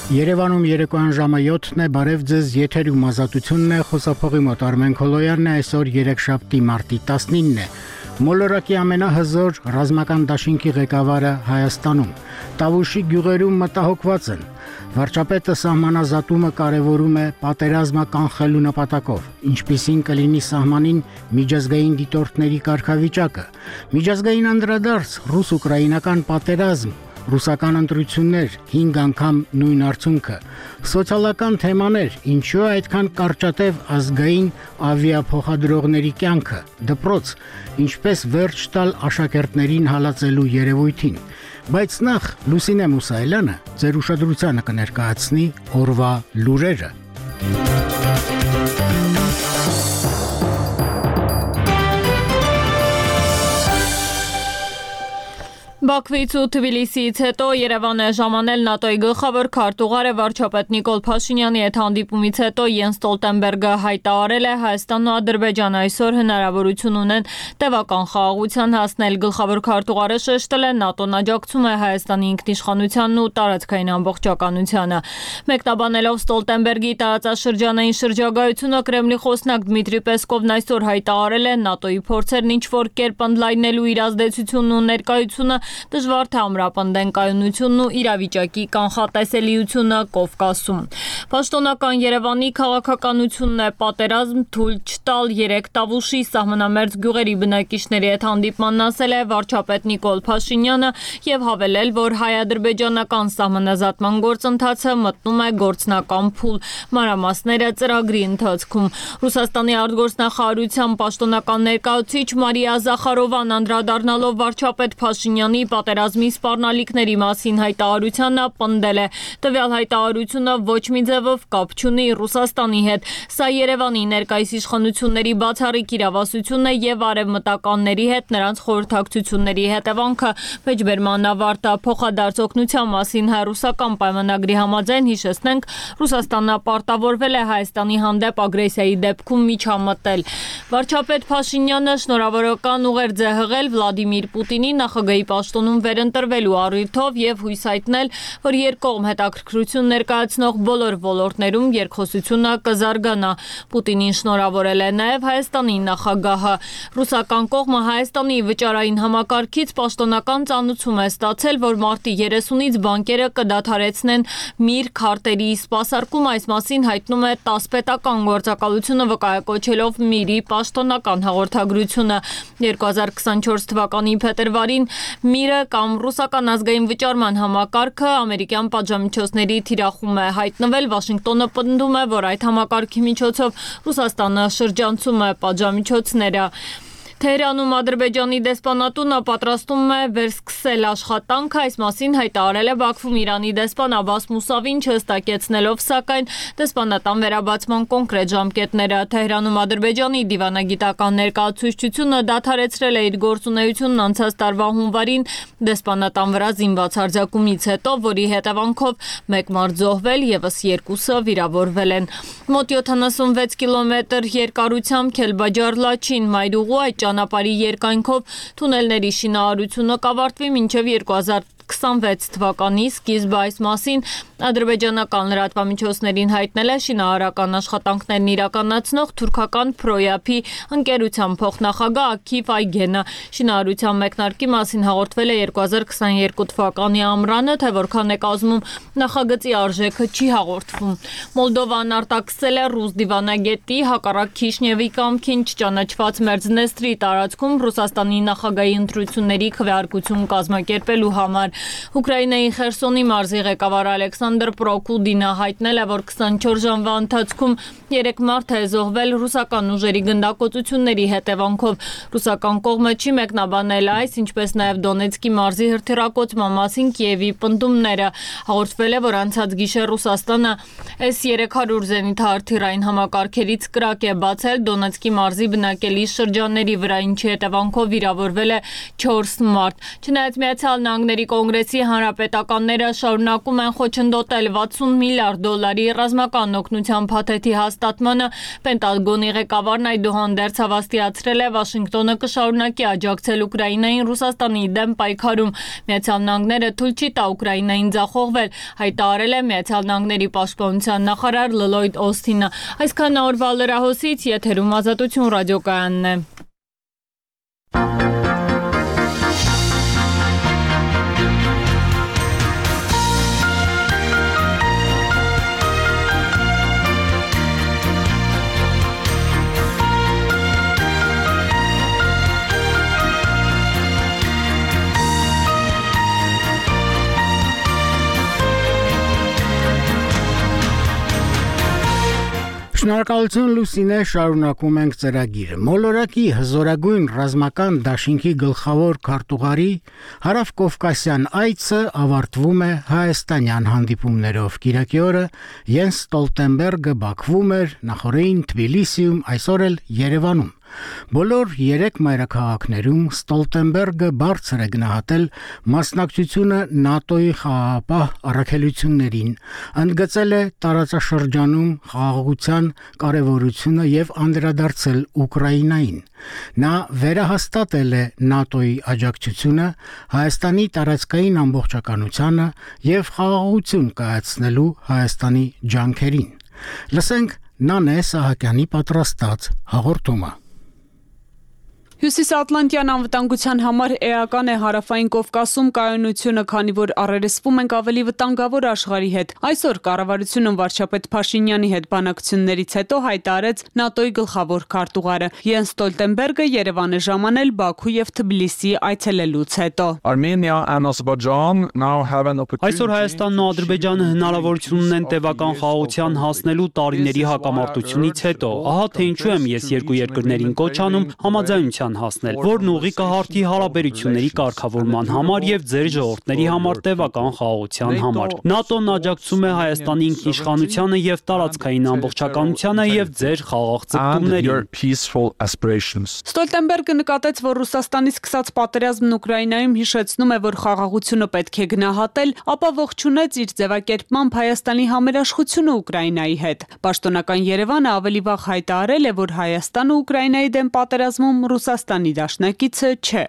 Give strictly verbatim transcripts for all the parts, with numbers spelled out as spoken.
Երևանում երեկոյան ժամը յոթն է, բարև ձեզ, եթերում ազատությունն է, խոսափողի մոտ Արմեն Քոլոյանն է, այսօր երեքշաբթի մարտի տասնինն է։ Մոլորակի ամենահզոր ռազմական դաշինքի ղեկավարը Հայաստանում, Տավուշի գյուղերում մտահոգված են։ Վարչապետը սահմանազատումը կարևորում է պատերազմը կանխելու նպատակով, ինչպիսին կլինի սահմանին միջազգային դիտորդների կարգավիճակը, միջազգային անդրադարձ, ռուս-ուկրաինական պատերազմ, ռուսական ընտրություններ, հինգ անգամ նույն արդյունքը, սոցիալական թեմաներ, ինչու է այդքան կարճատև ազգային ավիափոխադրողների կյանքը, դպրոց, ինչպես վերջ տալ աշակերտներին հալածելու երևույթին, բայց նախ Լուսինե Մուսայելյանը ձեր ուշադրությանը կներկայացնի օրվա լուրերը։ Բաքվից ու Թբիլիսիից հետո Երևան է ժամանել ՆԱՏՕ-ի գլխավոր քարտուղարը վարչապետ Նիկոլ Փաշինյանի հետ հանդիպումից հետո Յենս Ստոլտենբերգը հայտարարել է Հայաստանն ու Ադրբեջանը այսօր հնարավորություն ունեն տևական խաղաղության հասնել։ Գլխավոր քարտուղարը շեշտել է ՆԱՏՕ-ն աջակցում է Հայաստանի ինքնիշխանությանն ու տարածքային ամբողջականությանը։ Մեկնաբանելով Ստոլտենբերգի տարածաշրջանային շրջագայությունը Կրեմլի խոսնակ Դմիտրի Պեսկովն այսօր հայտարարել է ՆԱՏՕ-ի փորձերն ինչ-որ կերպ ընդլայնելու իր ազդեցությունն ու ներկայությունը դժվար թե ամրապնդեն կայունությունն ու իրավիճակի կանխատեսելիությունը Կովկասում։ Պաշտոնական Երևանի քաղաքականությունն է պատերազմ թույլ չտալ երեք Տավուշի սահմանամերձ գյուղերի բնակիչների հետ հանդիպմանն ասել է վարչապետ Նիկոլ Փաշինյանը եւ հավելել, որ հայ-ադրբեջանական սահմանազատման գործընթացը մտնում է գործնական փուլ, մանրամասները ծրագրի ընթացքում։ Ռուսաստանի արտգործնախարարության պաշտոնական ներկայացուցիչ Մարիա Զախարովան անդրադառնալով վարչապետ Փաշինյանի պատերազմի սպառնալիքների մասին հայտարարությանը պնդել է. տվյալ հայտարարությունը ոչ մի ձևով կապ չունի Ռուսաստանի հետ։ Սա Երևանի ներկայիս իշխանությունների բացառիկ իրավասությունն է եւ արևմտականների հետ նրանց խորհրդակցությունների հետևանքը։ Մեջբերման ավարտը փոխադարձ օգնության մասին հայ-ռուսական պայմանագրի համաձայն հիշեցնենք, Ռուսաստանն պարտավորվել է Հայաստանի հանդեպ ագրեսիայի դեպքում միջամտել։ Վարչապետ Փաշինյանը շնորհավորական ուղերձ է հղել Վլադիմիր Պուտինի նախագահի պաշտոնում վերընտրվելու առիթով եւ հույս հայտնել, որ երկկողմ հետաքրքրություն ներկայացնող բոլոր ոլորտներում երկխոսությունը կզարգանա։ Պուտինին շնորհավորել է նաեւ Հայաստանի նախագահը։ Ռուսական կողմը Հայաստանի վճարային համակարգից պաշտոնական ծանուցում է ստացել, որ մարտի երեսունից բանկերը կդադարեցնեն Միր քարտերի սպասարկում, այս մասին հայտնում է ՏԱՍՍ պետական գործակալությունը վկայակոչելով Միրի պաշտոնական հաղորդագրությունը։ երկու հազար քսանչորս թվականի փետրվարին Միրը կամ ռուսական ազգային վճարման համակարգը ամերիկյան պատժամիջոցների թիրախում է հայտնվել։ Վաշինգտոնը պնդում է, որ այդ համակարգի միջոցով Ռուսաստանը շրջանցում է պատժամիջոցները։ Թեհրանում Ադրբեջանի դեսպանատունը պատրաստում է վերսկսել աշխատանքը, այս մասին հայտարարել է Բաքվում Իրանի դեսպան Աբբաս Մուսավին, չհստակեցնելով սակայն դեսպանատան վերաբացման կոնկրետ ժամկետները։ Թեհրանում Ադրբեջանի դիվանագիտական ներկայացուցչությունը դադարեցրել է իր գործունեությունն անցած տարվա հունվարին դեսպանատան վրա զինված հարձակումից հետո, որի հետևանքով մեկ մարդ զոհվել, ևս երկուսը վիրավորվել են։ Մոտ յոթանասունվեց կիլոմետր երկարությամբ Քելբաջար-Լաչին մայրուղու այդ ճանապարհի երկայնքով թունելների շինարարությունը կավարտվի մինչև երկու հազար քսանվեց թվականի սկիզբը։ Այս մասին ադրբեջանական լրատվամիջոցներին հայտնել է շինարարական աշխատանքներն իրականացնող թուրքական Պրոյափի ընկերության փոխնախագահ Աքիֆ Այգենը։ Շինարարության մեկնարկի մասին հաղորդվել է երկու հազար քսաներկու թվականի ամռանը, թե որքան է կազմում նախագծի արժեքը չի հաղորդվում։ Մոլդովան արտաքսել է ռուս դիվանագետի հակառակ Քիշնևի կամքին չճանաչված Մերձնեստրի տարածքում Ռուսաստանի նախագահի ընտրությունների քվեարկություն կազմակերպելու համար։ Ուկրաինայի Խերսոնի մարզի ղեկավար Ալեքսանդր Պրոկուդինը հայտնել է, որ քսանչորս ժամվա ընթացքում երեք մարդ է զոհվել ռուսական ուժերի գնդակոծությունների հետևանքով։ Ռուսական կողմը չի մեկնաբանել այս, ինչպես նաև Դոնեցկի մարզի հրթիռակոծման մասին Կիևի պնդումները։ Հաղորդվել է, որ անցած գիշեր Ռուսաստանը էս երեք հարյուր զենիթահրթիռային համակարգերից կրակ է բացել Դոնեցկի մարզի բնակելի շրջանների վրա, ինչի հետևանքով վիրավորվել է չորս մարդ։ Չնայած Միացյալ Նահանգների կոնգրեսի հանրապետականները շարունակում են խոչընդոտել վաթսուն միլիարդ դոլարի ռազմական օգնության փաթեթի հաստատմանը, Պենտագոնի ղեկավարն այդուհանդերձ հավաստիացրել է Վաշինգտոնը կշարունակի աջակցել Ուկրաինային Ռուսաստանի դեմ պայքարում։ Միացյալ Նահանգները թույլ չի տա Ուկրաինային ձախողվել, հայտարարել է Միացյալ Նահանգների պաշտպանության նախարար Լլոյդ Օսթինը։ Այսքան օրվա լրահոսից եթերում Ազատություն ռադիոկայանն է։ Շնորհակալություն Լուսինե, շարունակում ենք ծրագիրը։ Մոլորակի հզորագույն ռազմական դաշինքի գլխավոր քարտուղարի հարավկովկասյան այցը ավարտվում է հայաստանյան հանդիպումներով։ Կիրակի օրը Յենս Ստոլտենբերգը Բաքվում էր, նախորդին Թբիլիսիում, այսօր էլ Երևանում։ Բոլոր երեք մայրաքաղաքներում Ստոլտենբերգը բարձր է գնահատել մասնակցությունը ՆԱՏՕ-ի խաղաղապահ առաքելություններին, ընդգծել է տարածաշրջանում խաղաղության կարևորությունը եւ անդրադարձել Ուկրաինային։ Նա վերահաստատել է ՆԱՏՕ-ի աջակցությունը Հայաստանի տարածքային ամբողջականությանը եւ խաղաղություն կայացնելու Հայաստանի ջանքերին։ Լսենք Նանե Սահակյանի պատրաստած հաղորդումը։ Հյուսիսատլանտյան անվտանգության համար էական է հարավային Կովկասում կայունությունը, քանի որ առերեսվում ենք ավելի վտանգավոր աշխարհի հետ։ Այսօր կառավարությունը վարչապետ Փաշինյանի հետ բանակցություններից հետո հայտարարեց ՆԱՏՕ-ի գլխավոր քարտուղարը։ Յենս Ստոլտենբերգը Երևան է ժամանել Բաքու եւ Թբիլիսի այցելելուց հետո։ Այսօր Հայաստանն ու Ադրբեջանը հնարավորություն ունեն տևական խաղաղության հասնելու տարիների հակամարտությունից հետո։ Ահա թե ինչու եմ ես երկու երկրներին կոչ անում համաձայնության հասնել, որն ուղի կհարթի հարաբերությունների կարգավորման համար եւ ձեր ժողովրդների համար տևական խաղաղության համար։ ՆԱՏՕ-ն աջակցում է Հայաստանի ինքնիշխանությանը եւ տարածքային ամբողջականությանը եւ ձեր խաղաղ ձգտումներին։ Ստոլտենբերգը նկատեց, որ Ռուսաստանի սկսած պատերազմն Ուկրաինայում հիշեցնում է, որ խաղաղությունը պետք է գնահատել, ապա ողջունեց իր ձևակերպմամբ Հայաստանի համերաշխությունը Ուկրաինայի հետ։ Պաշտոնական Երևանը ավելի վաղ հայտարարել է, որ Հայաստանը Ուկրաինայի դեմ պատերազմում Ռուսաստանի դաշնակիցը չէ։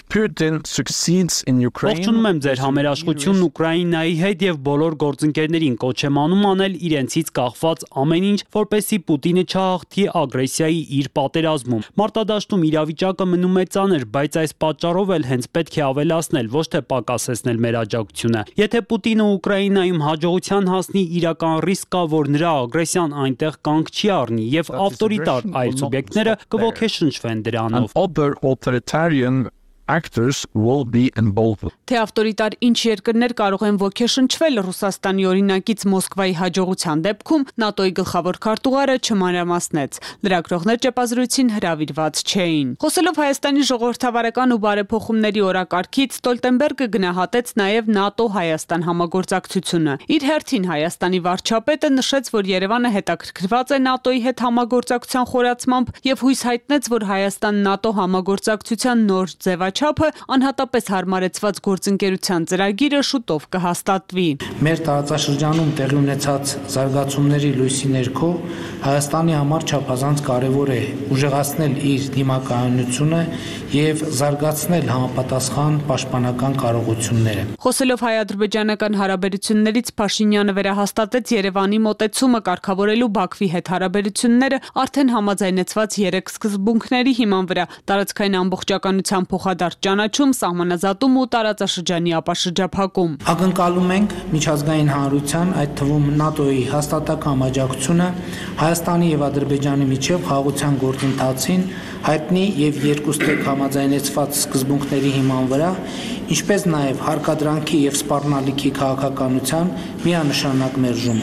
Ողջունում եմ ձեր համերաշխությունն Ուկրաինայի հետ եւ բոլոր գործընկերներին կոչ եմ անում անել իրենցից կախված ամեն ինչ, որպեսզի Պուտինը չհաղթի ագրեսիայի իր պատերազմում։ Մարտադաշտում իրավիճակը մնում է ծանր, բայց այս պատճառով էլ հենց պետք է ավելացնել, ոչ թե պակասեցնել մեր աջակցությունը։ Եթե Պուտինը Ուկրաինայում հաջողության հասնի, իրական ռիսկ կա, որ նրա ագրեսիան այնտեղ կանգ չի առնի եւ ավտորիտար այլ սուբյեկտները կոգեշնչվեն դրանով։ Actors will be involved. Թե ավտորիտար ինչ երկրներ կարող են ոգեշնչվել Ռուսաստանի օրինակից Մոսկվայի հաջողության դեպքում, ՆԱՏՕ-ի գլխավոր քարտուղարը չմանրամասնեց։ Լրագրողներ ճեպազրույցին հրավիրված չէին։ Խոսելով Հայաստանի ժողովրդավարական ու բարեփոխումների օրակարգից, Ստոլտենբերգը գնահատեց նաև ՆԱՏՕ-Հայաստան համագործակցությունը։ Իր հերթին Հայաստանի վարչապետը նշեց, որ Երևանը հետաքրքրված է ՆԱՏՕ-ի հետ համագործակցության խորացմամբ եւ հույս հայտնեց, որ Հայաստան-ՆԱՏՕ համագործակցության նոր ձևաչափ չափը անհատապես հարմարեցված գործընկերության ծրագիրը շուտով կհաստատվի։ Մեր տարածաշրջանում տեղի ունեցած զարգացումների լույսի ներքո Հայաստանի համար չափազանց կարևոր է ուժեղացնել իր դիմակայունությունը եւ զարգացնել համապատասխան պաշտպանական կարողությունները։ Խոսելով հայ-ադրբեջանական հարաբերություններից Փաշինյանը վերահաստատեց Երևանի մոտեցումը կարգավորելու Բաքվի հետ հարաբերությունները արդեն համաձայնեցված երեք սկզբունքների հիման վրա՝ տարածքային ամբողջականության փոխադարձ ճանաչում, սահմանազատում ու տարածաշրջանի ապաշրջափակում։ Ակնկալում ենք միջազգային հանրության, այդ թվում ՆԱՏՕ-ի հաստատակամ աջակցությունը Հայաստանի եւ Ադրբեջանի միջև խաղաղության գործընթացին հայտնի եւ երկուստեք համաձայնեցված սկզբունքների հիման վրա, ինչպես նաեւ հարկադրանքի եւ սպառնալիքի քաղաքականության միանշանակ մերժումը։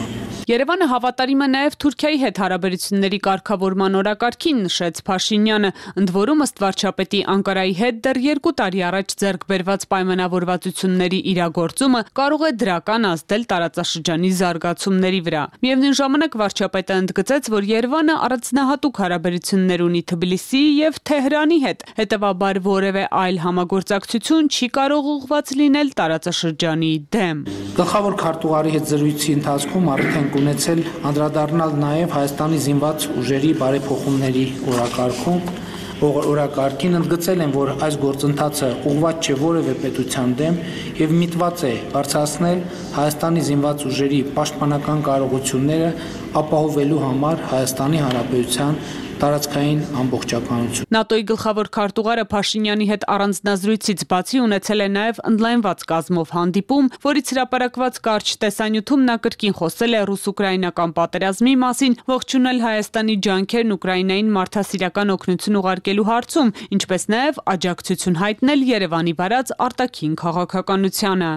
Երևանը հավատարիմ է նաև Թուրքիայի հետ հարաբերությունների կարգավորման օրակարգին, նշեց Փաշինյանը, ընդ որում ըստ վարչապետի Անկարայի հետ դեռ երկու տարի առաջ ձեռք բերված պայմանավորվածությունների իրագործումը կարող է դրական ազդել տարածաշրջանի զարգացումների վրա։ Միևնույն ժամանակ վարչապետը ընդգծեց, որ Երևանը առանձնահատուկ հարաբերություններ ունի Թբիլիսիի եւ Թեհրանի հետ, հետեւաբար որևէ այլ համագործակցություն չի կարող ուղղված լինել տարածաշրջանի դեմ։ Գլխավոր քարտուղարի հետ զրույցի ընթացքում արդեն ունեցել անդրադառնալ նաև Հայաստանի զինված ուժերի բարեփոխումների օրակարգում օրակարգին ընդգծել են, որ այս գործընթացը ուղղված չէ որևէ պետության դեմ եւ միտված է բարձրացնել Հայաստանի զինված ուժերի պաշտպանական կարողությունները ապահովելու համար Հայաստանի Հանրապետության տարածքային ամբողջականություն։ ՆԱՏՕ-ի գլխավոր քարտուղարը Փաշինյանի հետ առանձնազրույցից բացի ունեցել է նաև ընդլայնված կազմով հանդիպում, որից հրապարակված կարճ տեսանյութում նա կրկին խոսել է ռուս-ուկրաինական պատերազմի մասին, ողջունել Հայաստանի ջանքերն Ուկրաինային մարդասիրական օգնություն ուղարկելու հարցում, ինչպես նաև աջակցություն հայտնել Երևանի վարած արտաքին քաղաքականությանը։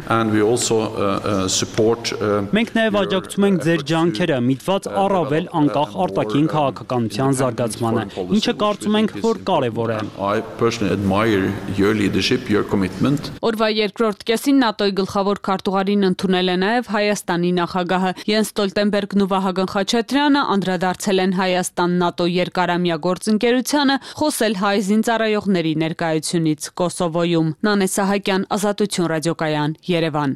Մենք նաև աջակցում ենք ձեր ջանքերը, միտված առավել անկախ արտաքին քաղաքականության զարգացմանը, ինչը կարծում ենք, որ կարևոր է։ Օրվա երկրորդ կեսին ՆԱՏՕ-ի գլխավոր քարտուղարին ընդունել է նաև Հայաստանի նախագահը Յենս Ստոլտենբերգն ու Վահագն Խաչատրյանը անդրադարձել են Հայաստան-ՆԱՏՕ երկարամյա գործընկերությանը, խոսել հայ զինծառայողների ներկայությունից Կոսովոյում։ Նանե Սահակյան, Ազատություն ռադիոկայան, Երևան։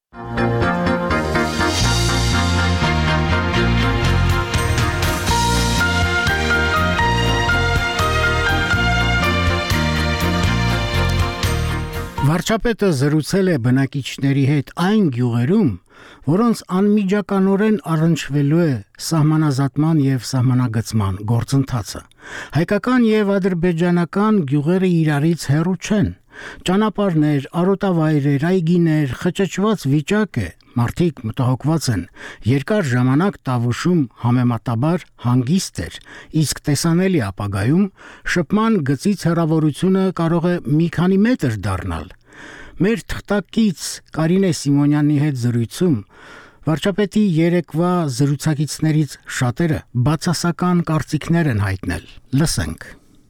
Վարչապետը զրուցել է բնակիչների հետ այն գյուղերում, որոնց անմիջականորեն առնչվելու է սահմանազատման եւ սահմանագծման գործընթացը։ Հայկական եւ ադրբեջանական գյուղերը իրարից հեռու չեն։ Ճանապարհներ, արոտավայրեր, այգիներ, խճճված վիճակ է, մարդիկ մտահոգված են։ Երկար ժամանակ Տավուշում համեմատաբար հանգիստ էր, իսկ տեսանելի ապագայում շփման գծից հեռավորությունը կարող է մի քանի մետր դառնալ։ Մեր թղթակից Կարինե Սիմոնյանի հետ զրույցում վարչապետի երեկվա զրուցակիցներից շատերը բացասական կարծիքներ են հայտնել։ Լսենք։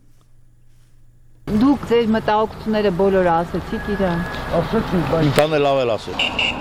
Դուք ձեր մտահոգությունները բոլորը ասացիք իրան։ Ասացի, բայց դանը լավ էլ ասել։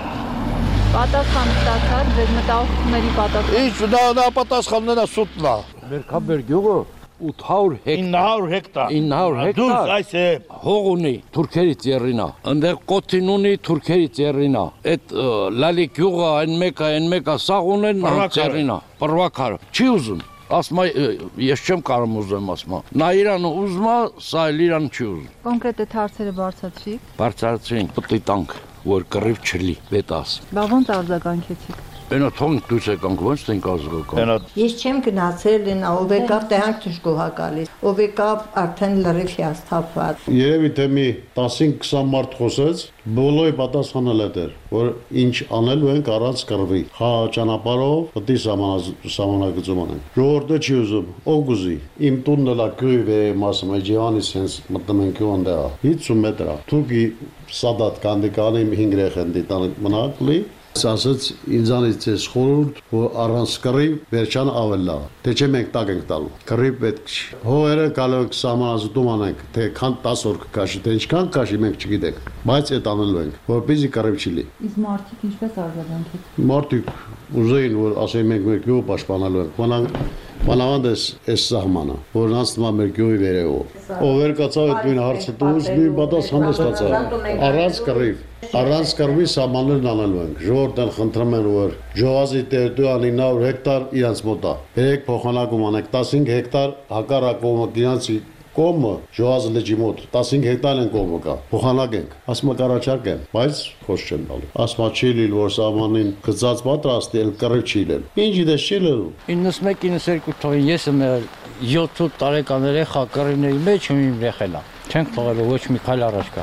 Պատասխան ստացար, ձեր մտահոգությունների պատասխան։ Ինչ դա դա պատասխանները սուտն է։ Մերքաբեր գյուղը ութ հարյուր հեկտար։ ինը հարյուր հեկտար։ Դուք այս է հող ունի Թուրքերից եռինա։ Այնտեղ կոթին ունի Թուրքերից եռինա։ Այդ լալի գյուղը այն մեկը, այն մեկը սաղ ունեն եռինա։ Պրվակար։ Չի ուզում։ Ասма ես չեմ կարող ուզեմ ասма։ Նա իրան ուզում է, սա էլ իրան չի ուզում։ Կոնկրետ այդ հարցերը բարձրացրիք։ Բարձրացրին, պտի տանք, որ կռիվ չլի, վետաս։ Բա ոնց արձագանքեցիք։ Այնա թողնք դուս եկանք, ոնց ենք ազգական։ Ես չեմ գնացել նա ով եկավ տեղանք դժգոհ գալիս։ Ով եկավ արդեն լրիվ հիասթափված։ Երևի թե մի տասին քսան մարդ խոսեց, բոլորի պատասխանել է դեր, որ ինչ անելու ենք առանց կռվի։ Հա ճանապարհով պետք է սահմանագծում անենք։ Ժողովուրդը չի ուզում, ով գուզի։ Իմ տունն էլ գյուղի վերեմասը, մեջիվանի sense մտնում ենք ոնդա։ հիսուն մետր։ Թուրքի Սադատ կանդիկանի հինգ երեխան դիտան մնակլի։ Ասաց ինձանից ես խորհուրդ, որ առանց կռիվ վերջան ավել լավ, թե չէ մենք տակ ենք տալու, կռիվ պետք չի։ Հողերը կարող եք սահմանազատում անենք, թե քան տասը օր կկաշի, թե ինչքան կաշի մենք չգիտենք, բայց այդ անելու ենք, որպեսզի կռիվ չի լինի։ Իսկ մարդիկ ինչպես արձագանքեցին։ Մարդիկ ուզեին, որ ասեն մենք մեր գյուղը պաշտպանելու ենք, մանավանդ մանավանդ էս սահմանը, որ անցնում է մեր գյուղի վերևով։ Ով էր կացավ այդ նույն հարցը դուրս մի պատասխան ստացավ։ Առանց կռիվ Առանց կռվի սահմաններն անելու ենք։ Ժողովուրդն խնդրում են, որ Ջոհազի տերիտորիան ինը հարյուր հեկտար իրանց մոտ է։ Բերեք փոխանակում անեք տասնհինգ հեկտար հակառակողմը դրանցի կողմը Ջոհազի լճի մոտ տասնհինգ հեկտար են կողմը կա։ Փոխանակենք։ Ասում է կառաջարկ եմ, բայց խոս չեմ տալու։ Ասում է չի լինի, որ սահմանին գծած պատրաստի, էլ կռիվ չի լինի։ Ինչ դες չի լինի։ իննսմեկ իննսերկու թողին ես եմ յոթ տարեկան երեխա կռիվների մեջ ու իմ երեխելա։ Չենք թողելու ոչ մի քայլ առաջ գա։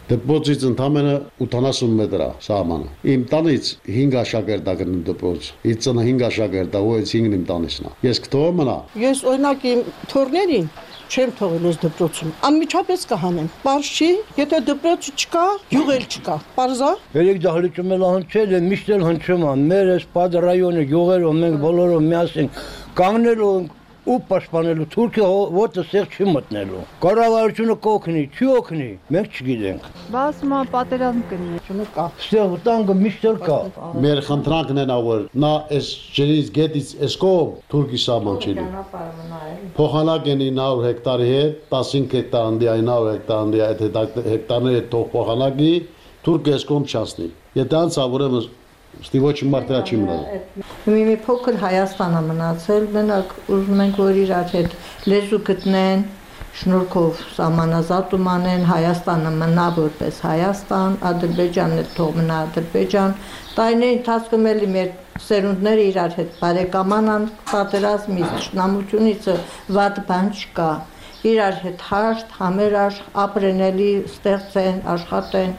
Դպրոցից ընդամենը ութանասուն մետր է սահմանը։ Իմ տանից հինգ աշակերտ է գնում դպրոց։ Իմ ծնը հինգ աշակերտ է, ու այս հինգն իմ տանիցն է։ Ես կթողեմ մնա։ Ես օրինակ իմ թորներին չեմ թողել այս դպրոցում։ Անմիջապես կհանեմ։ Պարզ չի, եթե դպրոց չկա, յուղ էլ չկա։ Պարզա։ Երեք դահլիճում էլ հնչել է, միշտ էլ հնչում է։ Մեր այս Պադ ռայոնը յուղերով մենք բոլորով միասին կանգնելու ենք ու պաշտպանելու Թուրքիա ոտը սեղ չի մտնելու։ Կառավարությունը կօգնի, չի օգնի, մենք չգիտենք։ Բայց մա պատերազմ կնի, չնկա։ Սեղ վտանգը միշտ էլ կա։ Մեր խնդրանքն է նա որ նա այս ջրից գետից այս կողմ Թուրքի սահման չի լինի։ Փոխանակ են նինը հարյուր հեկտարի հետ, տասնհինգ հեկտար անդի այն հարյուր հեկտար անդի այդ հեկտարները թող փոխանակի, Թուրքը այս կողմ չասնի։ Եթե անցա ուրեմն Ստի ոչ մարդրա չի մնալ։ Մի մի փոքր Հայաստան է մնացել, մենակ ուզում ենք որ իրար հետ լեզու գտնեն, շնորհքով սահմանազատում անեն, Հայաստանը մնա որպես Հայաստան, Ադրբեջանն էլ թող մնա Ադրբեջան։ Տարիների ընթացքում էլի մեր սերունդները իրար հետ բարեկամանան, պատերազմից, ճշնամությունից վատ բան չկա։ Իրար հետ հաշտ, համերաշխ, ապրենելի ստեղծեն, աշխատեն։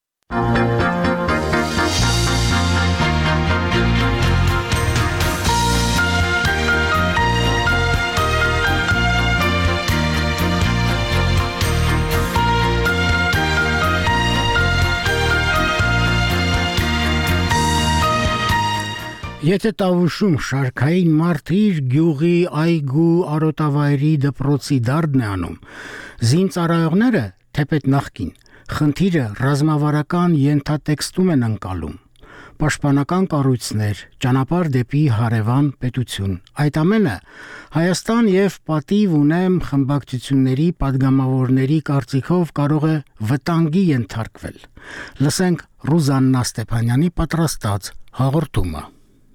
Եթե Տավուշում շարքային մարդ իր գյուղի, այգու, արոտավայրի դպրոցի դարդն է անում, զինծառայողները, թեպետ նախկին, խնդիրը ռազմավարական ենթատեքստում են ընկալում, պաշտպանական կառույցներ, ճանապարհ դեպի հարևան պետություն։ Այդ ամենը Հայաստան եւ պատիվ ունեմ խմբակցությունների падգամավորների կարծիքով կարող է վտանգի ենթարկվել։ Լսենք Ռուզաննա Ստեփանյանի պատրաստած հաղորդումը։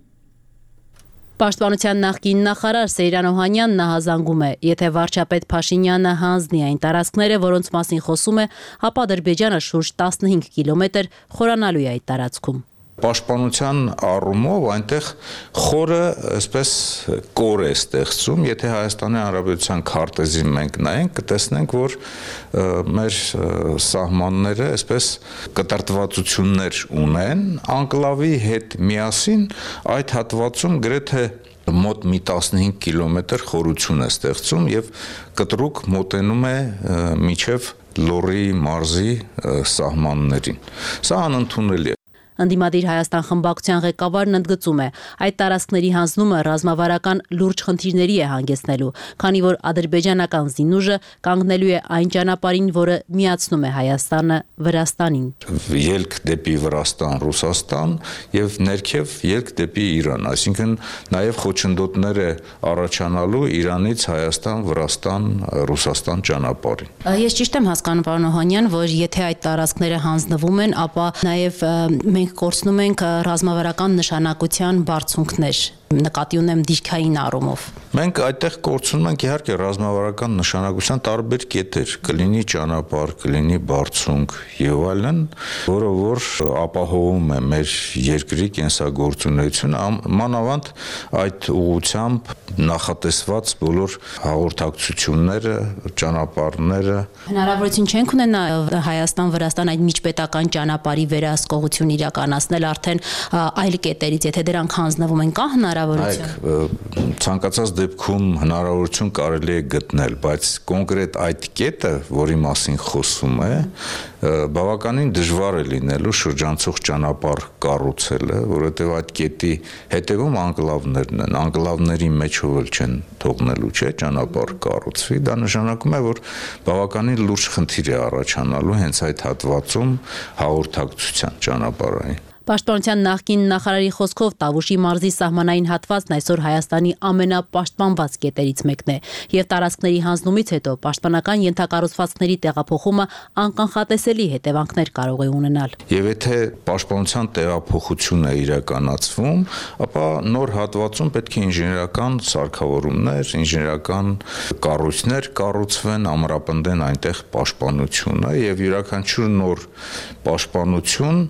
Պաշտպանության նախկին նախարար Սեյրան Օհանյանն նահազանգում է, եթե վարչապետ Փաշինյանը հանձնի այն տարածքները, որոնց մասին խոսում է, ապա Ադրբեջանը շուրջ տասնհինգ կիլոմետր խորանալու է այդ տարածքում։ Պաշտպանության առումով այնտեղ խորը այսպես կոր է ստեղծում, եթե Հայաստանի Հանրապետության քարտեզին մենք նայենք, կտեսնենք, որ մեր սահմանները այսպես կտրտվածություններ ունեն, անկլավի հետ միասին այդ հատվածում գրեթե մոտ մի տասնհինգ կիլոմետր խորություն է ստեղծում եւ կտրուկ մոտենում է մինչեւ Լոռի մարզի սահմաններին։ Սա անընդունելի է։ Ընդդիմադիր Հայաստան խմբակցության ղեկավարն ընդգծում է, այդ տարածքների հանձնումը ռազմավարական լուրջ խնդիրների է հանգեցնելու, քանի որ ադրբեջանական զինուժը կանգնելու է այն ճանապարհին, որը միացնում է Հայաստանը Վրաստանին։ Ելք դեպի Վրաստան, Ռուսաստան եւ ներքև ելք դեպի Իրան, այսինքն նաեւ խոչընդոտներ է առաջանալու Իրանից Հայաստան, Վրաստան, Ռուսաստան ճանապարհին։ Ես ճիշտ եմ հասկանում, պարոն Օհանյան, որ եթե այդ տարածքները հանձնվում են, ապա նաեւ մենք կորցնում ենք ռազմավարական նշանակության բարձունքներ, նկատի ունեմ դիրքային առումով։ Մենք այդտեղ կորցնում ենք իհարկե ռազմավարական նշանակության տարբեր կետեր, կլինի ճանապարհ, կլինի բարձունք եւ այլն, որը որ ապահովում է մեր երկրի կենսագործունեությունը, մանավանդ այդ ուղղությամբ նախատեսված բոլոր հաղորդակցությունները, ճանապարհները։ Հնարավորություն չենք ունենա Հայաստան-Վրաստան այդ միջպետական ճանապարհի վերահսկողություն իրականացնել արդեն այլ կետերից, եթե դրանք հանձնվում են, կա հնարավորություն։ Ցանկացած դեպքում հնարավորություն կարելի է գտնել, բայց կոնկրետ այդ կետը, որի մասին խոսում է, բավականին դժվար է լինելու շրջանցող ճանապարհ կառուցելը, որովհետև այդ կետի հետևում անկլավներն են, անկլավների մեջով էլ չեն թողնելու, չէ, ճանապարհ կառուցվի, դա նշանակում է, որ բավականին լուրջ խնդիր է առաջանալու հենց այդ հատվածում հաղորդակցության ճանապարհային։ Պաշտպանության նախկին նախարարի խոսքով Տավուշի մարզի սահմանային հատվածն այսօր Հայաստանի ամենապաշտպանված կետերից մեկն է, եւ տարածքների հանձնումից հետո պաշտպանական ենթակառուցվածքների տեղափոխումը անկանխատեսելի հետևանքներ կարող է ունենալ։ Եվ եթե պաշտպանության տեղափոխություն է իրականացվում, ապա նոր հատվածում պետք է ինժեներական սարքավորումներ, ինժեներական կառույցներ կառուցվեն, ամրապնդեն այնտեղ պաշտպանությունը եւ յուրաքանչյուր նոր պաշտպանություն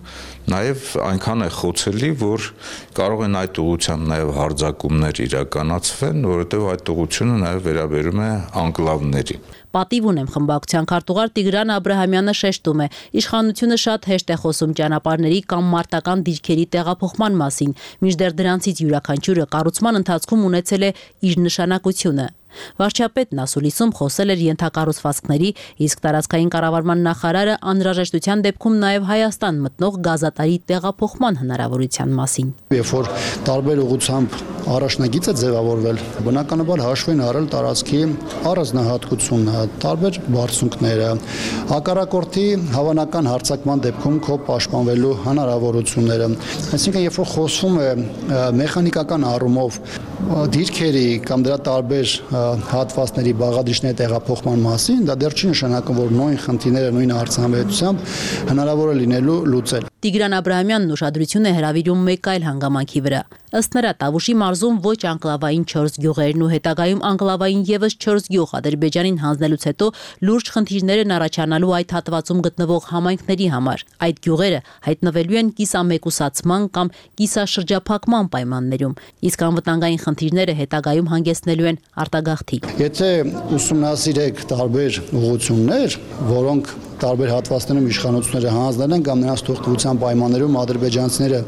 նաև այնքան է խոցելի, որ կարող են այդ ուղղությամբ նաև հարձակումներ իրականացվեն, որովհետև այդ ուղղությունը նաև վերաբերում է անկլավներին։ Պատիվ ունեմ խմբակցության քարտուղար Տիգրան Աբրահամյանը շեշտում է. իշխանությունը շատ հեշտ է խոսում ճանապարհների կամ մարտական դիրքերի տեղափոխման մասին, մինչդեռ դրանցից յուրաքանչյուրը կառուցման ընթացքում ունեցել է իր նշանակությունը։ Վարչապետն ասուլիսում խոսել էր ենթակառուցվածքների, իսկ տարածքային կառավարման նախարարը անհրաժեշտության դեպքում նաև Հայաստան մտնող գազատարի տեղափոխման հնարավորության մասին։ Երբ որ տարբեր ուղղությամբ առաջնագիծ է ձևավորվել, բնականաբար հաշվի են առել տարածքի առանձնահատկությունը, տարբեր բարձունքները, հակառակորդի հավանական հարձակման դեպքում քո պաշտպանվելու հնարավորությունները։ Այսինքն, երբ որ խոսվում է մեխանիկական առումով դիրքերի կամ դրա տարբեր հատվածների բաղադրիչների տեղափոխման մասին, դա դեռ չի նշանակում, որ նույն խնդիրները նույն արձանավետությամբ հնարավոր է լինելու լուծել։ Տիգրան Աբրահամյանն ուշադրություն է հրավիրում մեկ այլ հանգամանքի վրա։ Ըստ նրա, Տավուշի մարզում ոչ անկլավային չորս գյուղերն ու հետագայում անկլավային եւս չորս գյուղ Ադրբեջանին հանձնելուց հետո լուրջ խնդիրներ են առաջանալու այդ հատվածում գտնվող համայնքների համար։ Այդ գյուղերը հայտնվելու են կիսամեկուսացման կամ կիսաշրջափակման պայմաններում, իսկ անվտանգային խնդիրները հետագայում հանգեցնելու են արտագաղթի։ Եթե ուսումնասիրեք տարբեր ուղղություններ, որոնք տարբեր հատվածներում իշխանությունները հանձնել են կամ նրանց թողտվության պայմաններում ադրբեջանցիները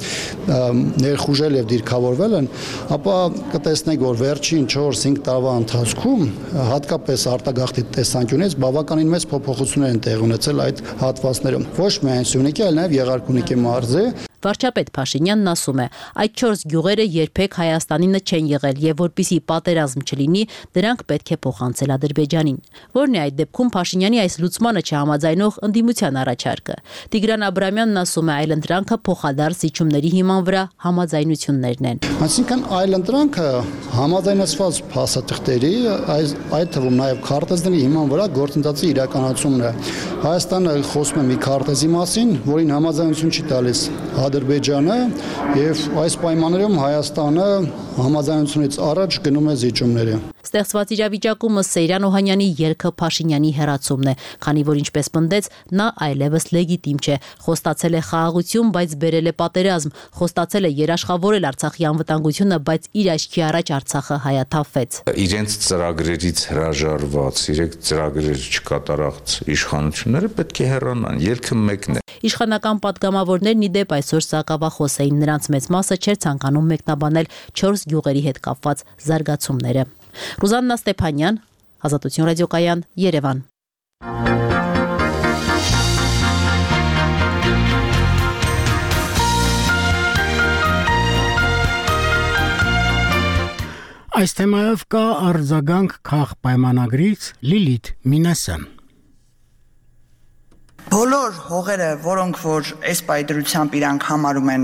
ներխուժել եւ դիրքավորվել են, ապա կտեսնեք, որ վերջին չորս-հինգ տարվա ընթացքում հատկապես արտագաղթի տեսանկյունից բավականին մեծ փոփոխություններ են տեղի ունեցել այդ հատվածներում։ Ոչ միայն Սյունիքի, այլ նաեւ Եղարքունիքի մարզի։ Վարչապետ Փաշինյանն ասում է, այդ չորս գյուղերը երբեք Հայաստանինը չեն եղել եւ որպիսի պատերազմ չլինի, դրանք պետք է փոխանցել Ադրբեջանին։ Որն է այդ դեպքում Փաշինյանի այս լուծմանը չհամաձայնող ընդդիմության առաջարկը։ Տիգրան Աբրահամյանն ասում է, այլընտրանքը փոխադարձ զիջումների հիման վրա համաձայնություններն են։ Այսինքն այլընտրանքը համաձայնեցված փաստաթղթերի, այդ թվում նաեւ քարտեզների հիման վրա գործընթացի իրականացումն է։ Հայաստանը խոսում է մի քարտեզի մասին, որին համաձայնություն չի տալիս Ադրբեջանը, եւ այս պայմաններում Հայաստանը համաձայնությունից առաջ գնում է զիջումների։ Ստեղծված իրավիճակում Սեյրան Օհանյանի ելքը Փաշինյանի հերացումն է, քանի որ ինչպես պնդեց, նա այլևս լեգիտիմ չէ, խոստացել է խաղաղություն, բայց բերել է պատերազմ, խոստացել է երաշխավորել Արցախի անվտանգությունը, բայց իր աչքի առաջ Արցախը հայաթափվեց։ Իրենց ծրագրերից հրաժարված, իրենք ծրագրեր չկատարած իշխանությունները պետք է հեռանան, ելքը մեկն է։ Իշխանական պատգամավորներն ի դեպ այսօր սակավախոս էին, նրանց մեծ մասը չէր ցանկանում մեկնաբանել չորս գյուղերի հետ կապված զարգացումները։ Ռուզաննա Ստեփանյան, Ազատություն ռադիոկայան, Երևան։ Այս թեմայով կա արձագանք քաղ պայմանագրից Լիլիթ Մինասյան։ Բոլոր հողերը, որոնք որ այս պայդրությամբ իրանք համարում են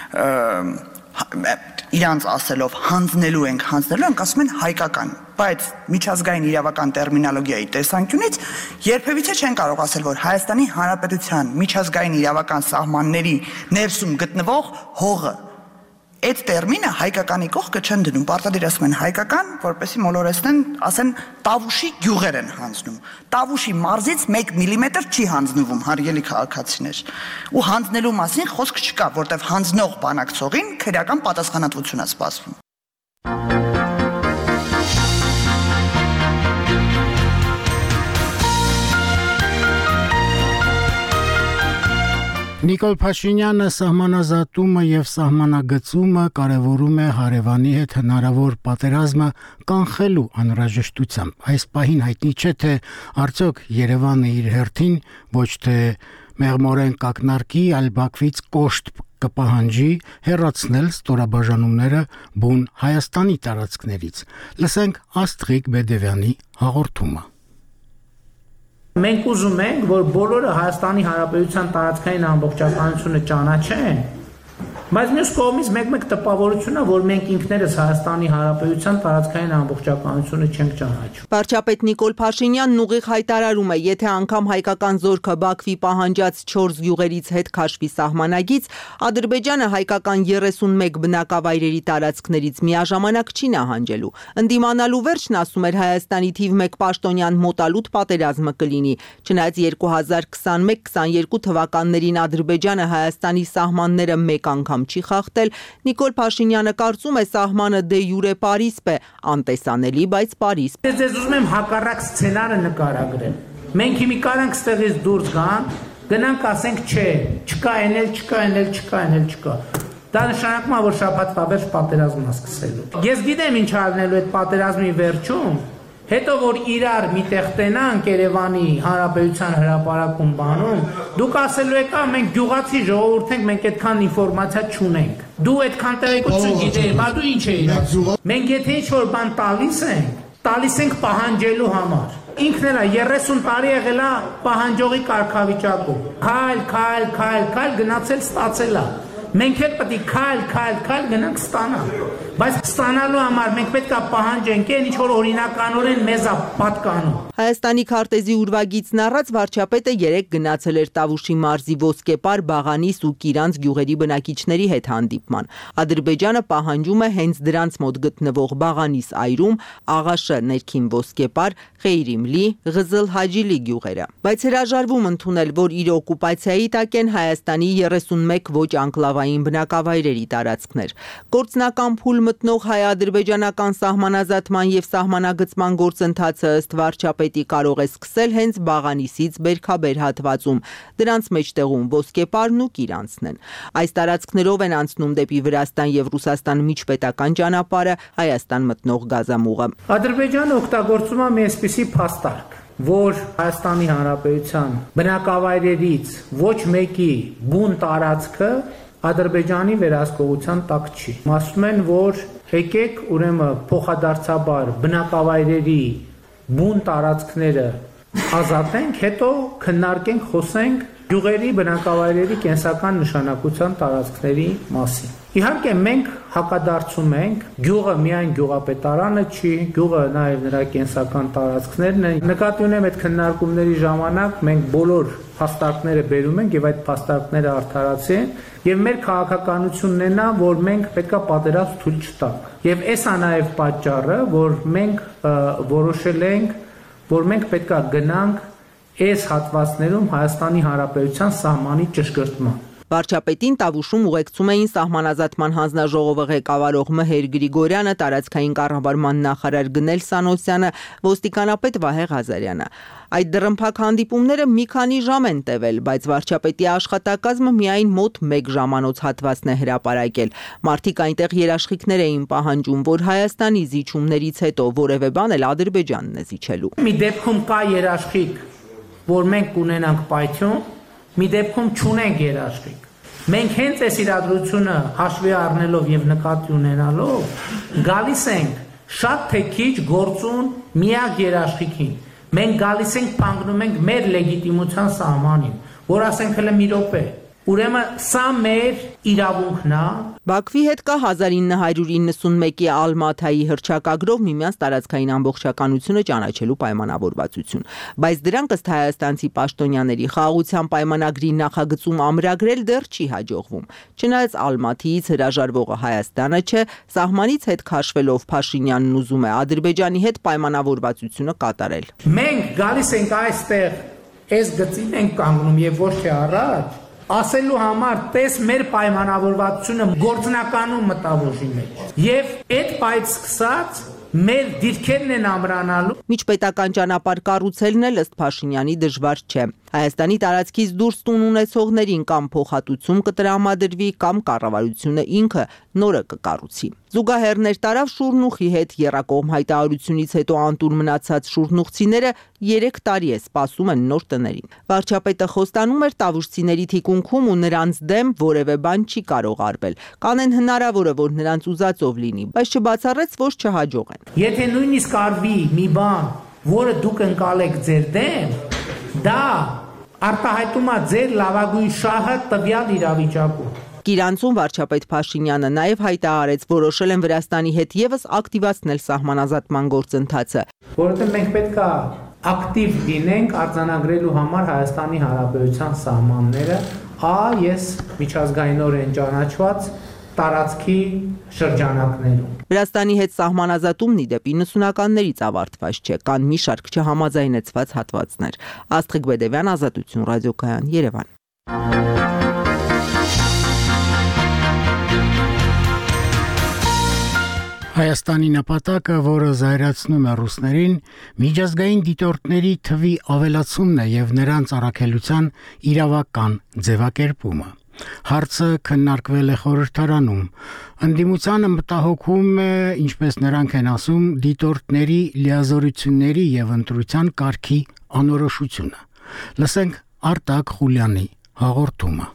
իրանց ասելով հանձնելու ենք, հանձնելու ենք, ասում են հայկական, բայց միջազգային իրավական տերմինոլոգիայի տեսանկյունից երբևիցե չեն կարող ասել, որ Հայաստանի Հանրապետության միջազգային իրավական սահմանների ներսում գտնվող հողը այդ տերմինը հայկականի կողքը չեն դնում, պարտադիր ասում են հայկական, որպեսզի մոլորեցնեն, ասեն Տավուշի գյուղեր են հանձնում։ Տավուշի մարզից մեկ միլիմետր չի հանձնվում, հարգելի քաղաքացիներ։ Ու հանձնելու մասին խոսք չկա, որտեղ հանձնող բանակցողին քրեական պատասխանատվություն է սպասվում։ Նիկոլ Փաշինյանը սահմանազատումը եւ սահմանագծումը կարևորում է հարևանի հետ հնարավոր պատերազմը կանխելու անհրաժեշտությամբ։ Այս պահին հայտնի չէ, թե արդյոք Երևանը իր հերթին ոչ թե մեղմորեն կակնարկի, այլ Բաքվից կոշտ կպահանջի հեռացնել ստորաբաժանումները բուն Հայաստանի տարածքներից։ Լսենք Աստրիկ Բեդևյանի հաղորդումը։ Մենք ուզում ենք, որ բոլորը Հայաստանի Հանրապետության տարածքային ամբողջականությունը ճանաչեն Բայց մյուս կողմից մեկ-մեկ տպավորությունը, որ մենք ինքներս Հայաստանի Հանրապետության տարածքային ամբողջականությունը չենք ճանաչում։ Վարչապետ Նիկոլ Փաշինյանն ուղիղ հայտարարում է, եթե անգամ հայկական զորքը Բաքվի պահանջած չորս գյուղերից հետ քաշվի սահմանագից, Ադրբեջանը հայկական երեսունմեկ բնակավայրերի տարածքներից միաժամանակ չի նահանջելու։ Ընդդիմանալու վերջն, ասում էր, Հայաստանի թիվ մեկ պաշտոնյան մոտալուտ պատերազմը կլինի։ Չնայած երկու հազար քսաներեք քսաներկու թվականներին Ադրբեջանը Հայաստանի սահմանները մեկ անգամ չի խախտել, Նիկոլ Փաշինյանը կարծում է սահմանը դե յուրե Պարիսպ է, անտեսանելի, բայց Պարիսպ։ Ես ձեզ ուզում եմ հակառակ սցենարը նկարագրել։ Մենք հիմի կարանք ստեղից դուրս գանք, գնանք ասենք չէ, չկա էնել, չկա էնել, չկա էնել, չկա։ Դա նշանակում է, որ շաբաթվա վերջ պատերազմն է սկսելու։ Ես գիտեմ ինչ արնելու այդ պատերազմի վերջում, հետո որ իրար միտեղ տենանք Երևանի Հանրապետության հրապարակում բանում, դուք ասելու եք, մենք գյուղացի ժողովուրդ ենք, մենք այդքան ինֆորմացիա չունենք։ Դու այդքան տեղեկություն գիտես, բա դու ինչ ես։ Մենք եթե ինչ-որ բան տալիս ենք, տալիս ենք պահանջելու համար։ Ինքն էլ երեսուն տարի եղել է պահանջողի կարգավիճակում։ Քայլ, քայլ, քայլ, քայլ գնացել ստացել է։ Մենք էլ պետք է քայլ, քայլ, քայլ գնանք ստանալ։ Բայց ստանալու համար մենք պետք է պահանջենք այն, ինչ որ օրինականորեն մեզ է պատկանում։ Հայաստանի քարտեզի ուրվագիծն առած վարչապետը երեք գնացել էր Տավուշի մարզի Ոսկեպար, Բաղանիս ու Կիրանց գյուղերի բնակիչների հետ հանդիպման։ Ադրբեջանը պահանջում է հենց դրանց մոտ գտնվող Բաղանիս այրում, Աղաշը ներքին Ոսկեպար, Խեյրիմլի, Ղզըլ-Հաջիլի գյուղերը։ Բայց հրաժարվում ընդունել, որ իր օկուպացիայի տակ են Հայաստանի երեսունմեկ ոչ անկլավային բնակավայրերի տարածքներ։ Գործնական փուլ մտնող հայ-ադրբեջանական սահմանազատման եւ սահմանագծման գործընթացը ըստ վարչապետի կարող է սկսել հենց Բաղանիսից Բերքաբեր հատվածում։ Դրանց մեջտեղում Ոսկեպարն ու Կիրանցն են։ Այս տարածքներով են անցնում դեպի Վրաստան եւ Ռուսաստան միջպետական ճանապարհը, Հայաստան մտնող գազամուղը։ Ադրբեջանը օգտագործում է մի այսպիսի փաստարկ, որ Հայաստանի Հանրապետության բնակավայրերից ոչ մեկի բուն տարածքը Ադրբեջանի վերահսկողության տակ չի։ Ասում են, որ եկեք ուրեմն փոխադարձաբար բնակավայրերի բուն տարածքները ազատենք, հետո քննարկենք, խոսենք գյուղերի բնակավայրերի կենսական նշանակության տարածքների մասին։ Իհարկե մենք հակադարձում ենք, գյուղը միայն գյուղապետարանը չի, գյուղը նաև նրա կենսական տարածքներն են։ Նկատի ունեմ այդ քննարկումների ժամանակ մենք բոլոր փաստարկները բերում ենք եւ այդ փաստարկները արդարացեն եւ մեր քաղաքականությունն է նա, որ մենք պետքա պատերազմ թույլ չտանք։ Եվ էսա նաև պատճառը, որ մենք որոշել ենք, որ մենք պետքա գնանք այս հատվածներում Հայաստանի Հանրապետության սահմանի ճշգրտման։ Վարչապետին Տավուշում ուղեկցում էին սահմանազատման հանձնաժողովը ղեկավարող Մհեր Գրիգորյանը, տարածքային կառավարման նախարար Գնել Սանոսյանը, ոստիկանապետ Վահե Ղազարյանը։ Այդ դռնփակ հանդիպումները մի քանի ժամ են տևել, բայց վարչապետի աշխատակազմը միայն մոտ մեկ ժամանոց հատվածն է հրապարակել։ Մարդիկ այնտեղ երաշխիքներ էին պահանջում, որ Հայաստանի զիջումներից հետո որևէ բան էլ Ադրբեջանն է զիջելու։ Մի դեպքում կա երաշխիք, որ մենք կունենանք պայթյուն, մի դեպքում չունենք երաշխիք։ Մենք հենց այս իրադրությունը հաշվի առնելով եւ նկատի ունենալով գալիս ենք շատ թե քիչ գործուն միակ երաշխիքին։ Մենք գալիս ենք պանգնում ենք մեր լեգիտիմության սահմանին, որ ասենք հələ մի րոպե։ Ուրեմն սա մեր իրավունքն է։ Բաքվի հետ կա հազար ինը հարյուր իննսունմեկի Ալմաթայի հռչակագրով միմյանց տարածքային ամբողջականությունը ճանաչելու պայմանավորվածություն, բայց դրանք ըստ հայաստանցի պաշտոնյաների խաղաղության պայմանագրի նախագծում ամրագրել դեռ չի հաջողվում։ Չնայած Ալմաթիից հրաժարվողը Հայաստանը չէ, սահմանից հետ քաշվելով Փաշինյանն ուզում է Ադրբեջանի հետ պայմանավորվածությունը կատարել։ Մենք գալիս ենք այստեղ, այս գծին ենք կանգնում եւ ոչ թե առաջ, ասելու համար տես մեր պայմանավորվածությունը գործնականում մտավորի մեջ։ Եվ այդ պայծ սկսած մեր դիրքերն են ամրանալու։ Միջպետական ճանապարհ կառուցելն էլ ըստ Փաշինյանի դժվար չէ։ Հայաստանի տարածքից դուրս տուն ունեցողներին կամ փոխհատուցում կտրամադրվի, կամ կառավարությունը ինքը նորը կկառուցի։ Զուգահեռներ տարավ Շուրնուխի հետ եռակողմ հայտարարությունից հետո անտուր մնացած շուրնուխցիները երեք տարի է սպասում են նոր տներին։ Վարչապետը խոստանում էր տավուշցիների թիկունքում ու նրանց դեմ որևէ բան չի կարող արվել։ Կանեն հնարավոր է, որ նրանց ուզածով լինի, բայց չբացառեց, որ չհաջողեն։ Եթե նույնիսկ արվի մի բան, որը դուք ընկալեք ձեր դեմ, դա արտահայտում է ձեր լավագույն շահը տվյալ իրավիճակում։ Գիրանցում վարչապետ Փաշինյանը նաև հայտարարեց, որոշել են Վրաստանի հետ եւս ակտիվացնել սահմանազատման գործընթացը, որովհետեւ մենք պետք է ակտիվ լինենք արձանագրելու համար Հայաստանի Հանրապետության սահմանները, ա ես միջազգայինորեն ճանաչված տարածքի շրջանակներում։ Վրաստանի հետ սահմանազատումն ի դեպ իննսունականներից ավարտված չէ, կան մի շարք չհամաձայնեցված հատվածներ։ Աստղիկ Բեդևյան, Ազատություն, Ռադիոկայան, Երևան։ Հայաստանի նպատակը, որը զայրացնում է ռուսներին, միջազգային դիտորդների թվի ավելացումն է եւ նրանց առաքելության իրավական ձևակերպումը։ Հարցը քննարկվել է խորհրդարանում։ Ընդդիմությանը մտահոգում է, ինչպես նրանք են ասում, դիտորդների լիազորությունների եւ ընտրության կարգի անորոշությունը։ Լսենք Արտակ Խուլյանի հաղորդումը։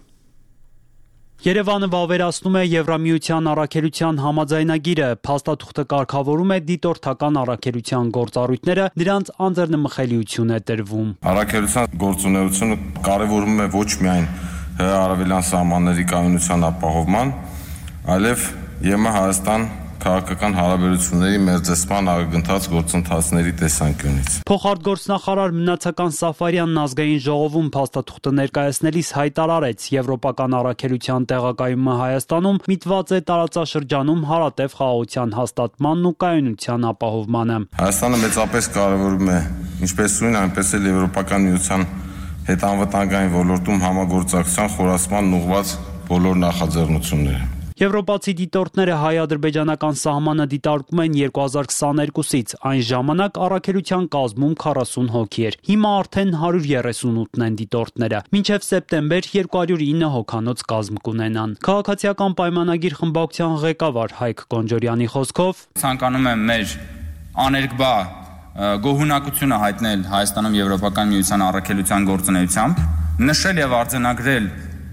Երևանը վավերացնում է Եվրամիության առաքելության համաձայնագիրը, փաստաթուղթը կարգավորում է դիտորդական առաքելության գործառույթները, դրանց անձեռնմխելիություն է տրվում։ Առաքելության գործունեությունը կարևորում է ոչ միայն հարավելյան սահմանների կայունության ապահովման, այլև ԵՄ Հայաստան քաղաքական հարաբերությունների մերձեցման ակնթաց գործընթացների տեսանկյունից։ Փոխարտգործնախարար Մնացական Սաֆարյանն ազգային ժողովում փաստաթուղթը ներկայացնելիս հայտարարեց, եվրոպական առաքելության տեղակայումը Հայաստանում միտված է տարածաշրջանում հարատև խաղաղության հաստատմանն ու կայունության ապահովմանը։ Հայաստանը մեծապես կարևորում է ինչպես նույն, այնպես էլ եվրոպական միության հետ անվտանգային ոլորտում համագործակցության խորացման ուղղված բոլոր նախաձեռնությունները։ Եվրոպացի դիտորդները հայ-ադրբեջանական սահմանը դիտարկում են երկու հազար քսաներկուսից, այն ժամանակ առաքելության կազմում քառասուն հոգի էր։ Հիմա արդեն հարյուր երեսունութ են դիտորդները։ Մինչև սեպտեմբեր երկու հարյուր ինը հոգանոց կազմ կունենան։ Քաղաքացիական պայմանագիր խմբակցության ղեկավար Հայկ Կոնջորյանի խոսքով ցանկանում եմ մեր աներկբա գոհունակությունը հայտնել Հայաստանում Եվրոպական միության առաքելության գործունեությամբ, նշել եւ արձանագրել,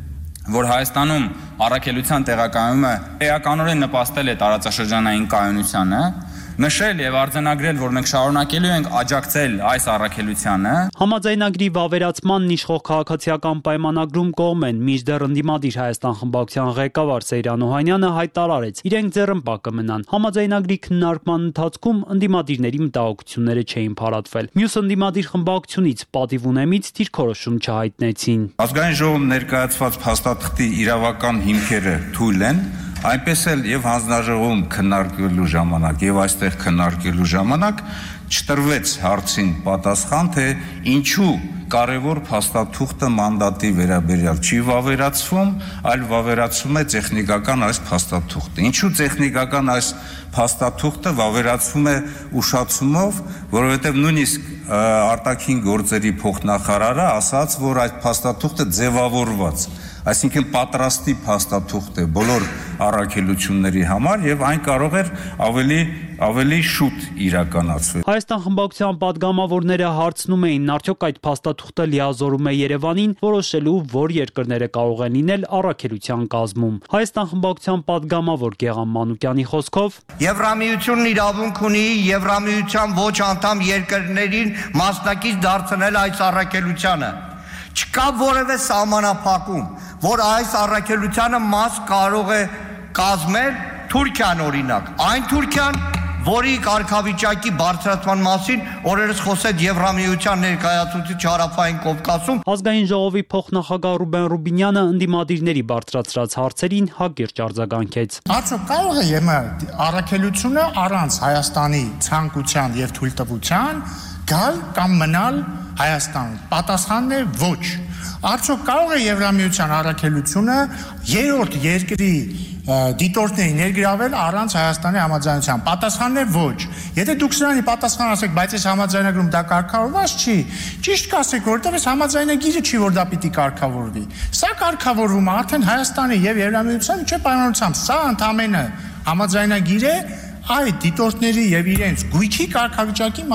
որ Հայաստանում առաքելության տեղակայումը էականորեն նպաստել է տարածաշրջանային կայունությանը, նշել եւ արձանագրել, որ մենք շարունակելու ենք աջակցել այս առաքելությանը։ Համաձայնագրի վավերացմանն իշխող քաղաքացիական պայմանագրում կողմ են, մինչդեռ ընդդիմադիր Հայաստան խմբակցության ղեկավար Սեյրան Օհանյանը հայտարարեց, իրենք ձեռնպա կմնան։ Համաձայնագրի քննարկման ընթացքում ընդդիմադիրների մտահոգությունները չէին փարատվել։ Մյուս ընդդիմադիր խմբակցությունից պատիվ ունեմից դիրքորոշում չհայտնեցին։ Ազգային ժողովում ներկայացված փաստաթղթի իրավական հիմքերը թույլ են, այնպես էլ եւ հանձնաժողովում քննարկելու ժամանակ եւ այստեղ քննարկելու ժամանակ չտրվեց հարցին պատասխան, թե ինչու կարևոր փաստաթուղթը մանդատի վերաբերյալ չի վավերացվում, այլ վավերացվում է տեխնիկական այս փաստաթուղթը։ Ինչու տեխնիկական այս փաստաթուղթը վավերացվում է ուշացումով, որովհետեւ նույնիսկ արտաքին գործերի փոխնախարարը ասաց, որ այդ փաստաթուղթը ձևավորված, այսինքն պատրաստի փաստաթուղթ է բոլոր առաքելությունների համար եւ այն կարող էր ավելի ավելի շուտ իրականացվել։ Հայաստան խմբակցության падգամավորները հարցնում էին, արդյոք այդ փաստաթուղթը լիազորում է Երևանին որոշելու, որ երկրները կարող են լինել առաքելության կազմում։ Հայաստան խմբակցության падգամավոր Գեղամ Մանուկյանի խոսքով Եվրամիությունն իրավունք ունի Եվրամիության ոչ անդամ երկրներին մասնակից դարձնել այս առաքելությանը։ Չկա որևէ սահմանափակում, որ այս առաքելությանը մաս կարող է կազմել Թուրքիան օրինակ։ Այն Թուրքիան, որի կարգավիճակի բարձրացման մասին օրերս խոսեց Եվրամիության ներկայացուցիչ Հարավային Կովկասում։ Ազգային ժողովի փոխնախագահ Ռուբեն Ռուբինյանը ընդդիմադիրների բարձրացրած հարցերին հակիրճ արձագանքեց։ Արդյոք կարող է ԵՄ առաքելությունը առանց Հայաստանի ցանկության եւ թույլտվության գալ կամ մնալ Հայաստանում։ Պատասխանն է ոչ։ Արդյոք կարող է Եվրամիության առաքելությունը երրորդ երկրի դիտորդների ներգրավել առանց Հայաստանի համաձայնության։ Պատասխանն է ոչ։ Եթե դուք սրանի պատասխան ասեք, բայց այս համաձայնագրում դա կարգավորված չի, ճիշտ կասեք, որովհետև այս համաձայնագիրը չի, որ դա պիտի կարգավորվի։ Սա կարգավորվում է արդեն Հայաստանի եւ Եվրամիության միջև պայմանությամբ։ Սա ընդամենը համաձայնագիր է այդ դիտորդների եւ իրենց գույքի կարգավիճակի մասին։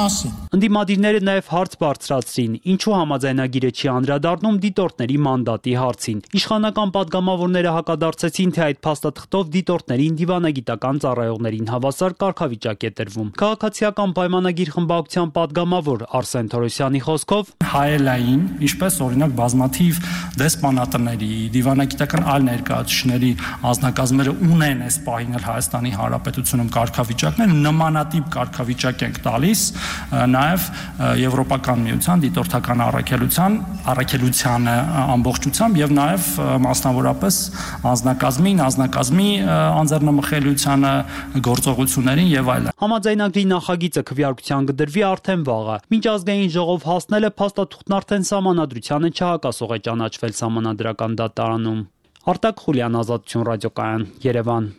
Ընդդիմադիրները նաև հարց բարձրացրին, ինչու համաձայնագիրը չի անդրադառնում դիտորդների մանդատի հարցին։ Իշխանական պատգամավորները հակադարձեցին, թե այդ փաստաթղթով դիտորդներին դիվանագիտական ծառայողներին հավասար կարգավիճակ է տրվում։ Քաղաքացիական պայմանագիր խմբակցության պատգամավոր Արսեն Թորոսյանի խոսքով հայելային, ինչպես օրինակ բազմաթիվ դեսպանատների, դիվանագիտական այլ ներկայացուցիչների անձնակազմերը ունեն այս պահին Հայաստանի Հանրապետությունում կարգավիճակներ, նմանատիպ կարգավիճակ ենք տալիս նաև Եվրոպական միության դիտորդական առաքելության առաքելությանը ամբողջությամբ եւ նաև մասնավորապես անձնակազմին, անձնակազմի անձեռնմխելիությանը, գործողություններին եւ այլն։ Համաձայնագրի նախագիծը քվեարկության կդրվի արդեն վաղը։ Մինչ ազգային ժողով հասնելը փաստաթուղթն արդեն սահմանադրությանը չհակասող է ճանաչվել սահմանադրական դատարանում։ Արտակ Խուլյան, Ազատություն ռադիոկայան, Երևան։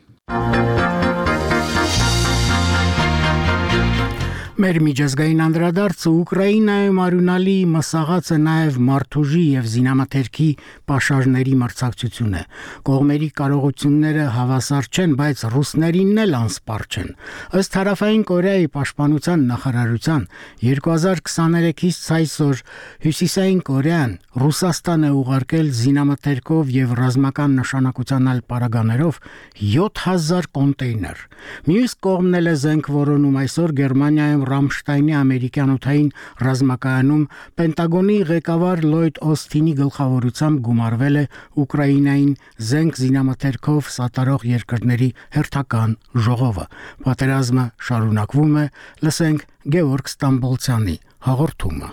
Մեր միջազգային անդրադարձը Ուկրաինայում արյունալի մսաղացը նաև մարդուժի եւ զինամթերքի պաշարների մրցակցություն է։ Կողմերի կարողությունները հավասար չեն, բայց ռուսներինն էլ անսպառ չեն։ Ըստ Հարավային Կորեայի պաշտպանության նախարարության երկու հազար քսաներեքից այսօր Հյուսիսային Կորեան Ռուսաստան է ուղարկել զինամթերքով եւ ռազմական նշանակության այլ պարագաներով յոթ հազար կոնտեյներ։ Մյուս կողմն էլ է զենք որոնում այսօր Գերմանիայում Ռամշտայնի ամերիկյան օդային ռազմակայանում Պենտագոնի ղեկավար Լոյդ Օսթինի գլխավորությամբ գումարվել է Ուկրաինային զենք զինամթերքով սատարող երկրների հերթական ժողովը։ Պատերազմը շարունակվում է, լսենք Գեորգ Ստամբոլցյանի հաղորդումը։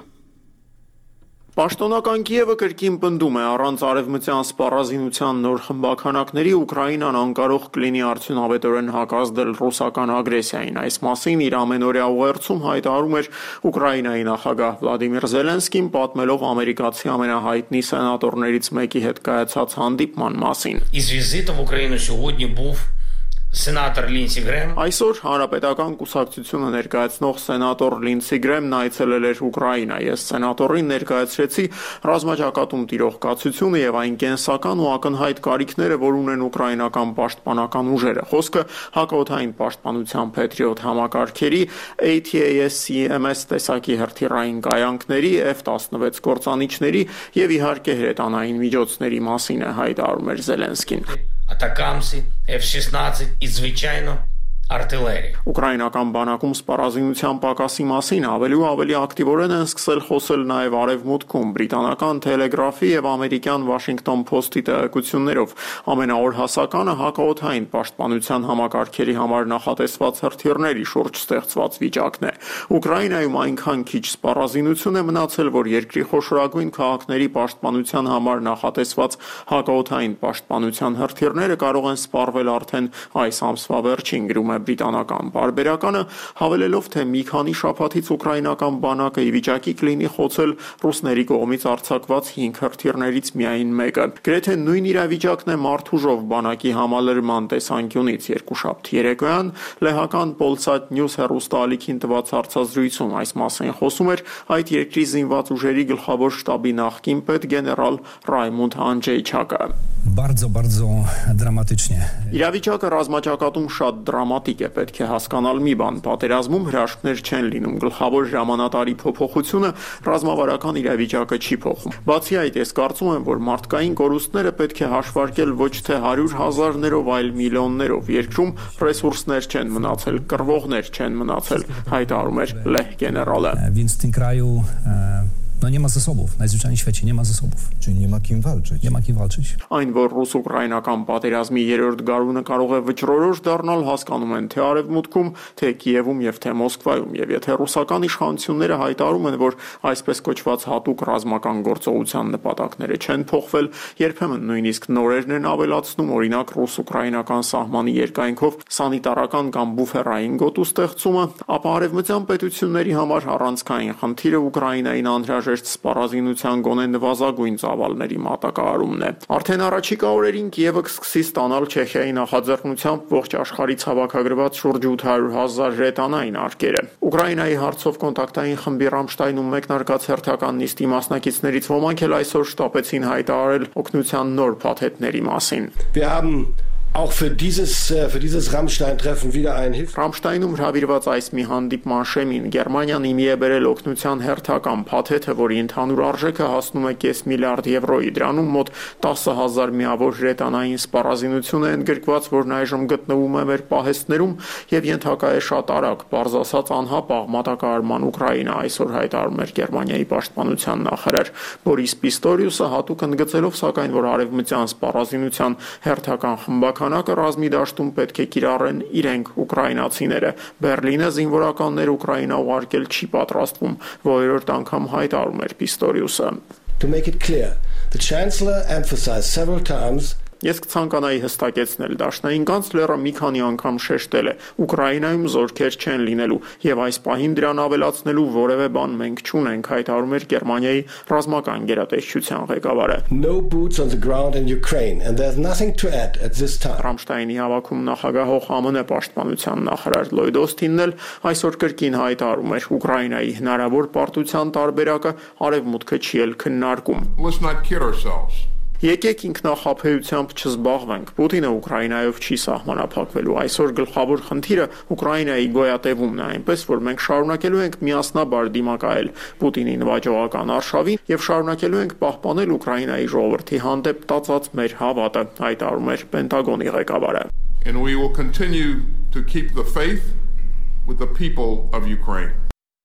Պաշտոնական Կիևը կրկին պնդում է առանց արևմտյան սպառազինության նոր խմբականակների Ուկրաինան անկարող կլինի արդյունավետորեն հակազդել ռուսական ագրեսիային։ Այս մասին իր ամենօրյա ուղերձում հայտարարում էր Ուկրաինայի նախագահ Վլադիմիր Զելենսկին, պատմելով ամերիկացի ամենահայտնի սենատորներից մեկի հետ կայացած հանդիպման մասին։ Із візитом в Україну сьогодні був Սենատոր Լինսի Գրեմ Այսօր հանրապետական կուսակցությունը ներկայացնող սենատոր Լինսի Գրեմն այցելել էր Ուկրաինա։ Ես սենատորին ներկայացրեցի ռազմաճակատում տիրող կացությունը եւ այն կենսական ու ակնհայտ կարիքները, որ ունեն ուկրաինական պաշտպանական ուժերը։ Խոսքը հակաօդային պաշտպանության Patriot համակարգերի A T A S C M S տեսակի հրթիռային կայանքների, F տասնվեց կործանիչների եւ իհարկե հրետանային միջոցների մասին է հայտարարում էր Զելենսկին։ Атакамси, F шістнадцять і, звичайно, артилерія. Ուկրաինական բանակում սպառազինության պակասի մասին ավելի ու ավելի ակտիվորեն են սկսել խոսել նաև արևմուտքում բրիտանական Telegraph-ի եւ ամերիկյան Washington Post-ի տեղեկություններով։ Ամենաօրհասականը հակաօդային պաշտպանության համակարգերի համար նախատեսված հրթիռների շուրջ ստեղծված վիճակն է։ Ուկրաինայում այնքան քիչ սպառազինություն է մնացել, որ երկրի խոշորագույն քաղաքների պաշտպանության համար նախատեսված հակաօդային պաշտպանության հրթիռները կարող են սպառվել արդեն այս ամսվա վերջին, գրում բրիտանական բարբերականը, հավելելով, թե մի քանի շաբաթից ուկրաինական բանակը ի վիճակի կլինի խոցել ռուսների կողմից արձակված հինգ հրթիռներից միայն մեկը։ Գրեթե նույն իրավիճակն է մարդուժով բանակի համալրման տեսանկյունից։ Երկուշաբթի երեկոյան լեհական Polsat News հեռուստաալիքին տված հարցազրույցում այս մասին խոսում էր այդ երկրի զինված ուժերի գլխավոր շտաբի նախկին պետ գեներալ Ռայմոնդ Անջեյչակը։ Bardzo, bardzo dramatycznie. Իրավիճակը ռազմաճակատում շատ դրամատիկ է, պետք է հասկանալ մի բան, պատերազմում հրաշքներ չեն լինում, գլխավոր ժամանատարի փոփոխությունը ռազմավարական իրավիճակը չի փոխում։ Բացի այդ, ես կարծում եմ, որ մարդկային կորուստները պետք է հաշվարկել ոչ թե հարյուր հազարներով, այլ միլիոններով։ Երկրում ռեսուրսներ չեն մնացել, կռվողներ չեն մնացել, հայտարարում էր լեհ գեներալը։ Więc w tym kraju No nie ma zasobów, najzwyczajniej w świecie nie ma zasobów. Czyli nie ma kim walczyć. Nie ma kim walczyć. Այն, որ ռուս-ուկրաինական պատերազմի երրորդ գարունը կարող է վճռորոշ դառնալ, հասկանում են թե Արևմուտքում, թե Կիևում եւ թե Մոսկվայում, եւ եթե ռուսական իշխանությունները հայտարարում են, որ այսպես կոչված հատուկ ռազմական գործողության նպատակները չեն փոխվել, երբեմն նույնիսկ նորերն են ավելացնում, օրինակ ռուս-ուկրաինական սահմանի երկայնքով սանիտարական կամ բուֆերային գոտու ստեղծումը, ապա արևմտյան պետությունների համար առանցքային խնդիրը Ուկրաինային անհրաժեշտ սպառազինության գոնե նվազագույն ծավալների մատակարարումն է։ Արդեն առաջիկա օրերին Կիևը կսկսի ստանալ Չեխիայի նախաձեռնությամբ ողջ աշխարհից հավաքագրված շուրջ ութ հարյուր հազար հրետանային արկերը։ Ուկրաինայի հարցով կոնտակտային խմբի Ռամշտայնում մեկնարկած հերթական նիստի մասնակիցներից ոմանք էլ այսօր շտապեցին հայտարարել օգնության նոր փաթեթների մասին։ Wir haben auch für dieses für dieses Rammstein-Treffen wieder ein Hilf Rammstein-ում հրավիրված այս մի հանդիպման շեմին Գերմանիան իմի է բերել օգնության հերթական փաթեթը, որի ընդհանուր արժեքը հասնում է կես միլիարդ եվրոյի։ Դրանում մոտ տասը հազար միավոր հրետանային սպառազինություն է ընդգրկված, որն այժմ գտնվում է մեր պահեստներում եւ ենթակա է շատ արագ, բարձ ասած անհապաղ մատակարարման Ուկրաինա, այսօր հայտարարում էր Գերմանիայի պաշտպանության նախարար Բորիս Պիստորիուսը, հատուկ ընդգծելով սակայն, որ արևմտյան սպառազինության հերթական խմբականակը ռազմի դաշտում պետք է կիրառեն իրենք ուկրաինացիները։ Բերլինը զինվորականներ Ուկրաինա ուղարկել չի պատրաստվում, որերորդ անգամ հայտարարում էր Պիստորիուսը։ To make it clear, the Chancellor emphasized several times Ես կցանկանայի հստակեցնել դաշնային կանցլերը մի քանի անգամ շեշտել է Ուկրաինայում զորքեր չեն լինելու եւ այս պահին դրան ավելացնելու որևէ բան մենք չունենք, հայտարարում էր Գերմանիայի ռազմական գերատեսչության ղեկավարը։ No boots on the ground in Ukraine and there's nothing to add at this time. Ռամշտայնի հավաքում նախագահող ԱՄՆ պաշտպանության նախարար Լոյդ Օսթինն էլ այսօր կրկին հայտարարում էր Ուկրաինայի հնարավոր պարտության տարբերակը արևմուտքը չի էլ քննարկում։ Let's not kid ourselves. Եկեք ինքնախաբեությամբ չզբաղվենք։ Պուտինը Ուկրաինայով չի սահմանափակվելու։ Այսօր գլխավոր խնդիրը Ուկրաինայի գոյատևումն է, այնպես որ մենք շարունակելու ենք միասնաբար դիմակայել Պուտինի նվաճողական արշավին եւ շարունակելու ենք պահպանել Ուկրաինայի ժողովրդի հանդեպ տածած մեր հավատը, հայտարարում էր Պենտագոնի ղեկավարը։ And we will continue to keep the faith with the people of Ukraine.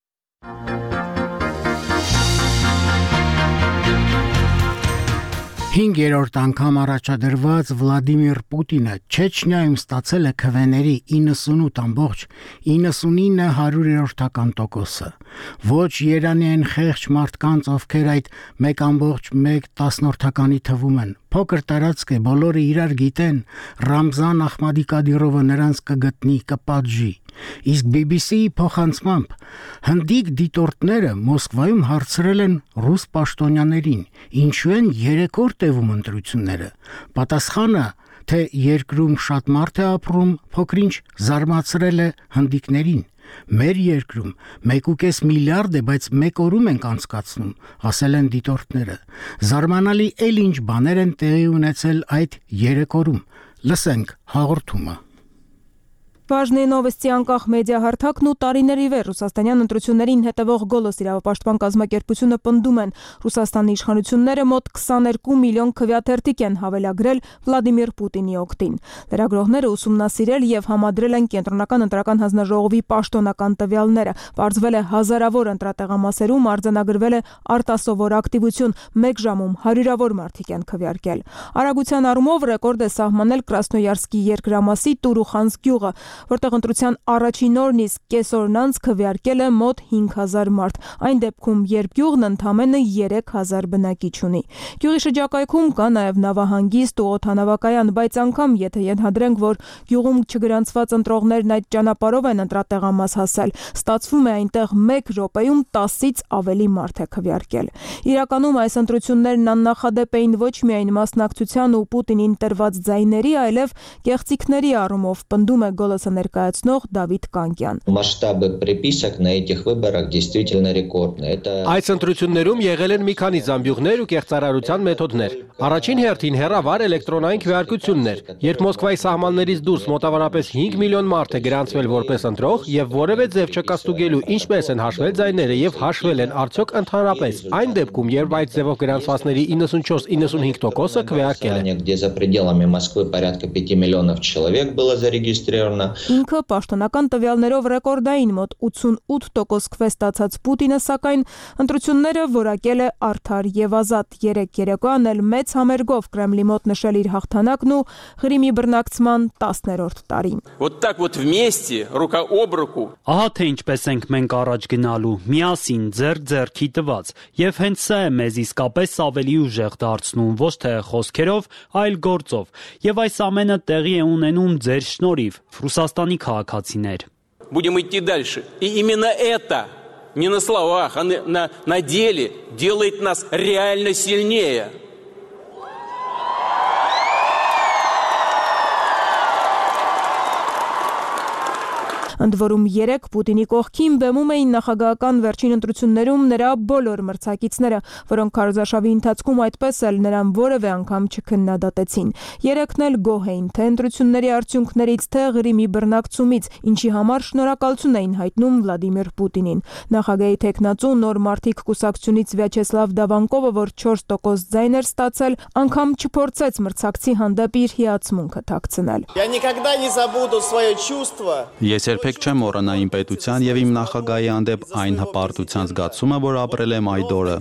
Հինգերորդ անգամ առաջադրված Վլադիմիր Պուտինը Չեչնիայում ստացել է քվեների իննսունութ ամբողջ իննսունինը հարյուրերորդական տոկոսը։ Ոչ Երանիային խեղճ մարդկանց, ովքեր այդ մեկ ամբողջ մեկ տասնորդականի թվում են։ Փոքր տարածք է, բոլորը իրար գիտեն, Ռամզան Ախմադիկադիրովը նրանց կգտնի, կպատժի։ Իսկ բի բի սի-ի փոխանցմամբ հնդիկ դիտորդները Մոսկվայում հարցրել են ռուս պաշտոնյաներին, ինչու են երեք օր տևում ընտրությունները։ Պատասխանը, թե երկրում շատ մարդ է ապրում, փոքրինչ զարմացրել է հնդիկներին։ Մեր երկրում մեկ ու կես միլիարդ է, բայց մեկ օրում ենք անցկացնում, ասել են դիտորդները։ Զարմանալի էլ ինչ բաներ են տեղի ունեցել այդ երեք օրում։ Լսենք հաղորդումը։ Важные новости անկախ մեդիա հարթակն ու տարիների վեր ռուսաստանյան ընտրություններին հետևող Գոլոս իրավապաշտպան կազմակերպությունը պնդում են Ռուսաստանի իշխանությունները մոտ քսաներկու միլիոն քվեաթերթիկ են հավելագրել Վլադիմիր Պուտինի օգտին։ Լրագրողները ուսումնասիրել եւ համադրել են կենտրոնական ընտրական հանձնաժողովի պաշտոնական տվյալները։ Պարզվել է հազարավոր ընտրատեղամասերում արձանագրվել է արտասովոր ակտիվություն, մեկ ժամում հարյուրավոր մարդիկ են քվեարկել։ Արագության առումով ռեկորդ է սահմանել Կրասնոյարսկի երկրամասի Տուրուխանս գյուղը, որտեղ ընտրության առաջին օրն իսկ կեսօրն անց քվեարկել է մոտ հինգ հազար մարդ, այն դեպքում, երբ գյուղն ընդամենը երեք հազար բնակիչ ունի։ Գյուղի շրջակայքում կա նաև նավահանգիստ ու օդանավակայան, բայց անգամ եթե ենթադրենք, որ գյուղում չգրանցված ընտրողներն այդ ճանապարհով են ընտրատեղամաս հասել, ստացվում է այնտեղ մեկ րոպեում տասից ավելի մարդ է քվեարկել։ Իրականում այս ընտրություններն աննախադեպ էին ոչ միայն մասնակցության ու Պուտինին տրված ձայների, այլև գեղձիկների առումով, պնդում է Գոլոս ներկայացնող Դավիթ Կանկյան։ Մասշտաբը приписок на этих выборах действительно рекордные. Այս ընտրություններում եղել են մի քանի զամբյուղներ ու կեղծարարության մեթոդներ։ Առաջին հերթին հեռավար էլեկտրոնային քվեարկությունն էր, երբ Մոսկվայի սահմաններից դուրս մոտավորապես հինգ միլիոն մարդ է գրանցվել որպես ընտրող եւ որևէ ձև չկաստուգելու ինչպես են հաշվել ձայները եւ հաշվել են արդյոք ընդհանրապես այն դեպքում, երբ այդ ձևով գրանցվածների իննսունչորս իննսունհինգ տոկոսը քվեարկել է։ Где за пределами Москвы порядка пяти миллионов человек было зарегистрировано. Ինքը պաշտոնական տվյալներով ռեկորդային մոտ ութսունութ տոկոս քվե ստացած Պուտինը, սակայն ընտրությունները որակել է արդար եւ ազատ։ Երեք երեկոյան էլ մեծ համերգով Կրեմլի մոտ նշել իր հաղթանակն ու Ղրիմի բռնակցման տասներորդ տարին։ Вот так вот вместе, рука об руку. Ահա թե ինչպես ենք մենք առաջ գնալու, միասին, ձեռք ձեռքի տված, եւ հենց սա է մեզ իսկապես ավելի ուժեղ դարձնում, ոչ թե խոսքերով, այլ գործով։ Եվ այս ամենը տեղի է ունենում ձեր շնորհիվ, Ռուսաստանի քաղաքացիներ։ Будем идти дальше. И именно это, не на словах, а на, на деле, делает нас реально сильнее. Ընդ որում երեք Պուտինի կողքին բեմում էին նախագահական վերջին ընտրություններում նրա բոլոր մրցակիցները, որոնք քարոզարշավի ընթացքում այդպես էլ նրան որևէ անգամ չքննադատեցին։ Երեքն էլ գոհ էին թե ընտրությունների արդյունքներից, թե Ղրիմի բռնակցումից, ինչի համար շնորհակալություն էին հայտնում Վլադիմիր Պուտինին։ Նախագահի թեկնածու նոր մարդիկ կուսակցությունից Վյաչեսլավ Դավանկովը, որ չորս տոկոս ձայն էր ստացել, անգամ չփորձեց մրցակցի հանդեպ իր հիացմունքը թաքցնել։ Ես երբեք չեմ մոռանա իմ պետության եւ իմ նախագահի հանդեպ այն հպարտության զգացումը, որ ապրել եմ այդ օրը։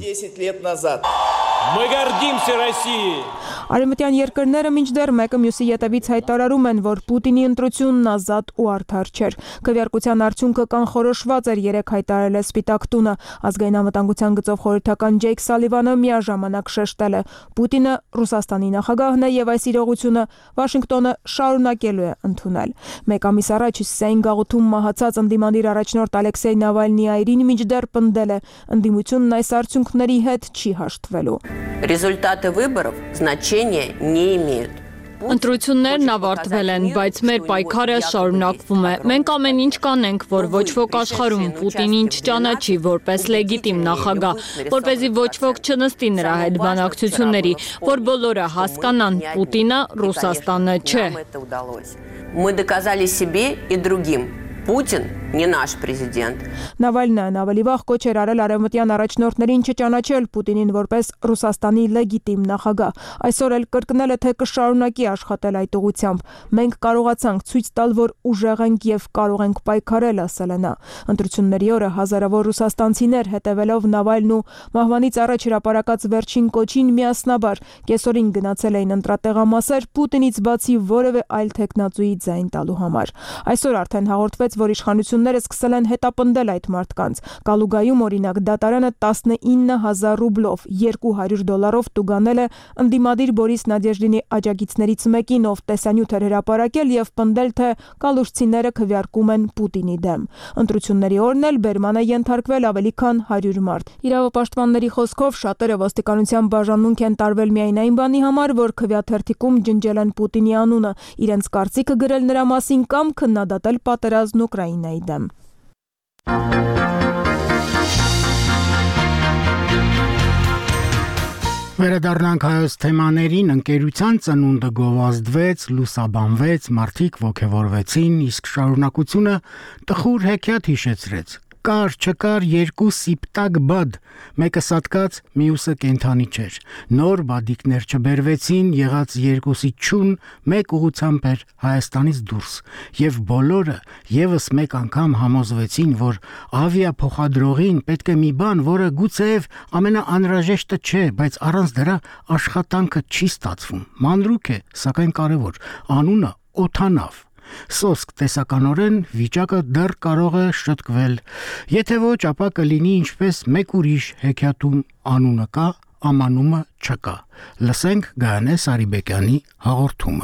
Արևմտյան երկրները մինչդեռ մեկը մյուսի ետևից հայտարարում են, որ Պուտինի ընտրությունն ազատ ու արդար չէր։ Քվեարկության արդյունքը կանխորոշված էր, երեք հայտարարել է Սպիտակ տունը։ Ազգային անվտանգության գծով խորհրդական Ջեյք Սալիվանը միաժամանակ շեշտել է. Պուտինը Ռուսաստանի նախագահն է եւ այս իրողությունը Վաշինգտոնը շարունակելու է ընդունել։ Մեկ ամիս առաջ հյուսիսային գաղութում մահացած ընդդիմադիր առաջնորդ Ալեքսեյ Նավալնիի այրին մինչդեռ պնդել է. ընդդիմությունն այս արդյունքների հետ չի հաշտվելու։ Результаты выборов значения не имеют. Ընտրություններն ավարտվել են, բայց մեր պայքարը շարունակվում է։ Մենք ամեն ինչ կանենք, որ ոչ ոք աշխարհում Պուտինին չճանաչի որպես լեգիտիմ նախագահ, որպեսզի ոչ ոք չնստի նրա հետ բանակցությունների, որ բոլորը հասկանան, Պուտինը Ռուսաստանը չէ։ Мы доказали себе и другим. Путин не наш президент. Նավալնյան ավելի վաղ կոչ էր արել արևմտյան առաջնորդներին չճանաչել Պուտինին որպես Ռուսաստանի լեգիտիմ նախագահ։ Այսօր էլ կրկնել է, թե կշարունակի աշխատել այդ ուղղությամբ։ Մենք կարողացանք ցույց տալ, որ ուժեղ ենք եւ կարող ենք պայքարել, ասել է նա։ Ընտրությունների օրը հազարավոր ռուսաստանցիներ, հետևելով Նավալն ու մահվանից առաջ հրապարակած վերջին կոչին, միասնաբար կեսօրին գնացել էին ընտրատեղամասեր Պուտինից բացի որևէ այլ թեկնածուի ձայն տալու համար։ Այսօր արդեն հաղորդվեց, որ իշխանությունները սկսել են հետապնդել այդ մարդկանց։ Կալուգայում օրինակ դատարանը տասնինը հազար ռուբլով, երկու հարյուր դոլարով տուգանել է ընդդիմադիր Բորիս Նադեժդինի աջակիցներից մեկին, ով տեսանյութ էր հրապարակել եւ պնդել, թե կալուշցիները քվեարկում են Պուտինի դեմ։ Ընտրությունների օրն էլ բերման է ենթարկվել ավելի քան հարյուր մարդ։ Իրավապաշտպանների խոսքով շատերը ոստիկանության բաժանմունք են տարվել միայն այն բանի համար, որ քվեաթերթիկում ջնջել են Պուտինի անունը, իրենց կարծիքը գրել նրա մասին կամ քննադատել պատերազմն Ուկրաինայի դեմ։ Վերադառնանք հայոց թեմաներին, ընկերության ծնունդը գովազդվեց, լուսաբանվեց, մարդիկ ոգևորվեցին, իսկ շարունակությունը տխուր հեքիաթ հիշեցրեց։ Կար չկար երկու սիպտակ բադ, մեկը սատկած, մյուսը կենթանի չէր։ Նոր բադիկներ չբերվեցին, եղած երկուսի չուն մեկ ուղությամբ էր Հայաստանից դուրս, եւ բոլորը եւս մեկ անգամ համոզվեցին, որ ավիափոխադրողին պետք է մի բան, որը գուցեև ամենաանհրաժեշտը չէ, բայց առանց դրա աշխատանքը չի ստացվում։ Մանրուք է, սակայն կարևոր, անունը օթանավ։ Սոսկ տեսականորեն վիճակը դեռ կարող է շտկվել։ Եթե ոչ, ապա կլինի ինչպես մեկ ուրիշ հեքիաթում անունը կա, ամանումը չկա։ Լսենք Գայանե Սարիբեկյանի հաղորդումը։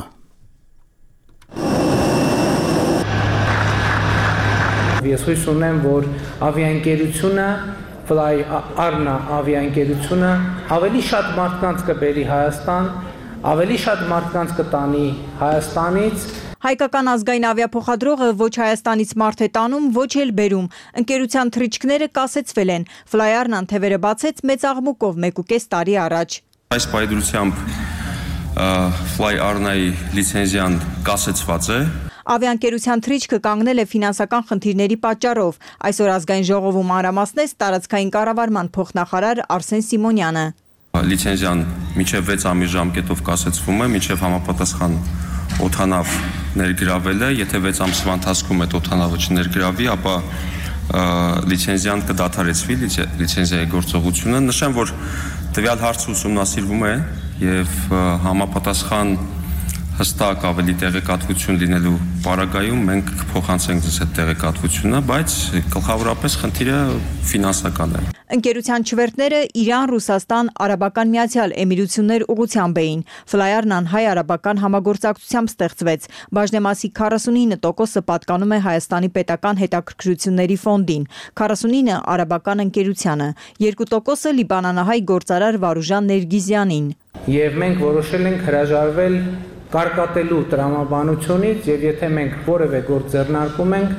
Ես հույս ունեմ, որ ավիաընկերությունը, Fly Arna ավիաընկերությունը ավելի շատ մարդկանց կբերի Հայաստան, ավելի շատ մարդկանց կտանի Հայաստանից։ Հայկական ազգային ավիափոխադրողը ոչ Հայաստանից մարդ է տանում, ոչ էլ բերում։ Ընկերության թռիչքները կասեցվել են։ Fly Arna-ն թևերը բացեց մեծ աղմուկով մեկուկես տարի առաջ։ Այս պայդրությամբ Fly Arna-ի լիցենզիան կասեցված է։ Ավիաընկերության թռիչքը կանգնել է ֆինանսական խնդիրների պատճառով։ Այսօր ազգային ժողովում մանրամասնեց տարածքային կառավարման փոխնախարար Արսեն Սիմոնյանը։ Լիցենզիան մինչև վեց ամիս ժամկետով կասեցվում է, մինչև համապատասխան օթանավ ներգրավել է, եթե վեց ամսվա ընթացքում այդ օթանավը չներգրավի, ապա լիցենզիան կդադարեցվի, լիցենզիայի գործողությունը։ Նշեմ, որ տվյալ հարցը ուսումնասիրվում է եւ համապատասխան հստակ ավելի տեղեկատվություն լինելու պարագայում մենք կփոխանցենք ձեզ այդ տեղեկատվությունը, բայց գլխավորապես խնդիրը ֆինանսական է։ Ընկերության չվերթները Իրան, Ռուսաստան, Արաբական Միացյալ Էմիրություններ ուղղությամբ էին։ Fly Arna-ն հայ-արաբական համագործակցությամբ ստեղծվեց։ Բաժնեմասի քառասունինը տոկոսը պատկանում է Հայաստանի պետական հետաքրքրությունների ֆոնդին, քառասունինը արաբական ընկերությանը, երկու տոկոսը լիբանանահայ գործարար Վարուժան Ներգիզյանին։ Եվ մենք որոշել ենք հրաժարվել կարկատելու տրամաբանությունից, եւ եթե մենք որևէ գործ ձեռնարկում ենք,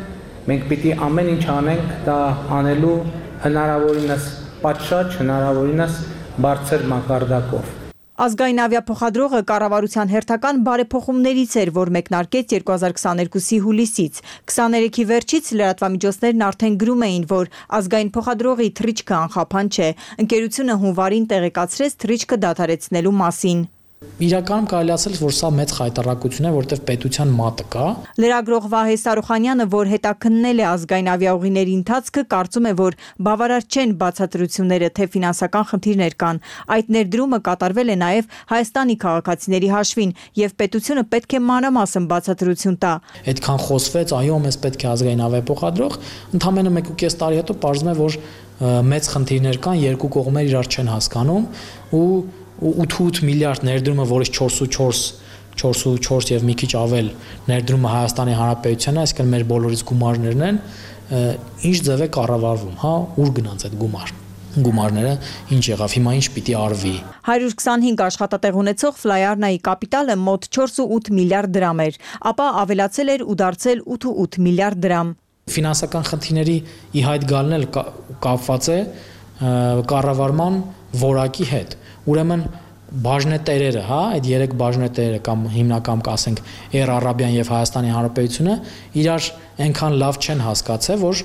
մենք պիտի ամեն ինչ անենք դա անելու հնարավորինս պատշաճ, հնարավորինս բարձր մակարդակով։ Ազգային ավիափոխադրողը կառավարության հերթական բարեփոխումներից էր, որ մեկնարկեց երկու հազար քսաներկուսի հուլիսից։ քսաներեքի վերջից լրատվամիջոցներն արդեն գրում էին, որ ազգային փոխադրողի թռիչքը անխափան չէ։ Ընկերությունը հունվարին տեղեկացրեց թռիչքը դադարեցնելու մասին։ Իրականում կարելի ասել, որ սա մեծ խայտառակություն է, որտեղ պետության մատը կա։ Լրագրող Վահե Սարուխանյանը, որ հետաքննել է ազգային ավիաուղիների ընթացքը, կարծում է, որ բավարար չեն բացատրությունները, թե ֆինանսական խնդիրներ կան։ Այդ ներդրումը կատարվել է նաև Հայաստանի քաղաքացիների հաշվին, եւ պետությունը պետք է մանրամասն բացատրություն տա։ Այդքան խոսվեց, այո, մեզ պետք է ազգային ավիափոխադրող, ընդամենը մեկ ու կես տարի հետո պարզվում է, որ մեծ խնդիրներ կան, երկու կողմեր իրար չեն հասկանում ու ութ միլիարդ ներդրումը, որից չորս ու չորս եւ մի քիչ ավել ներդրումը Հայաստանի Հանրապետությանը, այսինքն մեր բոլորից գումարներն են, ինչ ձև է կառավարվում, հա, ուր գնաց այդ գումար։ Գումարները ինչ եղավ, հիմա ինչ պիտի արվի։ հարյուր քսանհինգ աշխատատեղ ունեցող Ֆլայարնայի կապիտալը մոտ չորս ու ութ միլիարդ դրամ էր, ապա ավելացել էր ու դարձել ութ ու ութ միլիարդ դրամ։ Ֆինանսական խնդիրների ի հայտ գալն էլ կապված է կառավարման որակի հետ։ Ուրեմն բաժնետերերը, հա, այդ երեք բաժնետերերը կամ հիմնական կասենք Air Arabian եւ Հայաստանի Հանրապետությունը իրար այնքան լավ չեն հասկացել, որ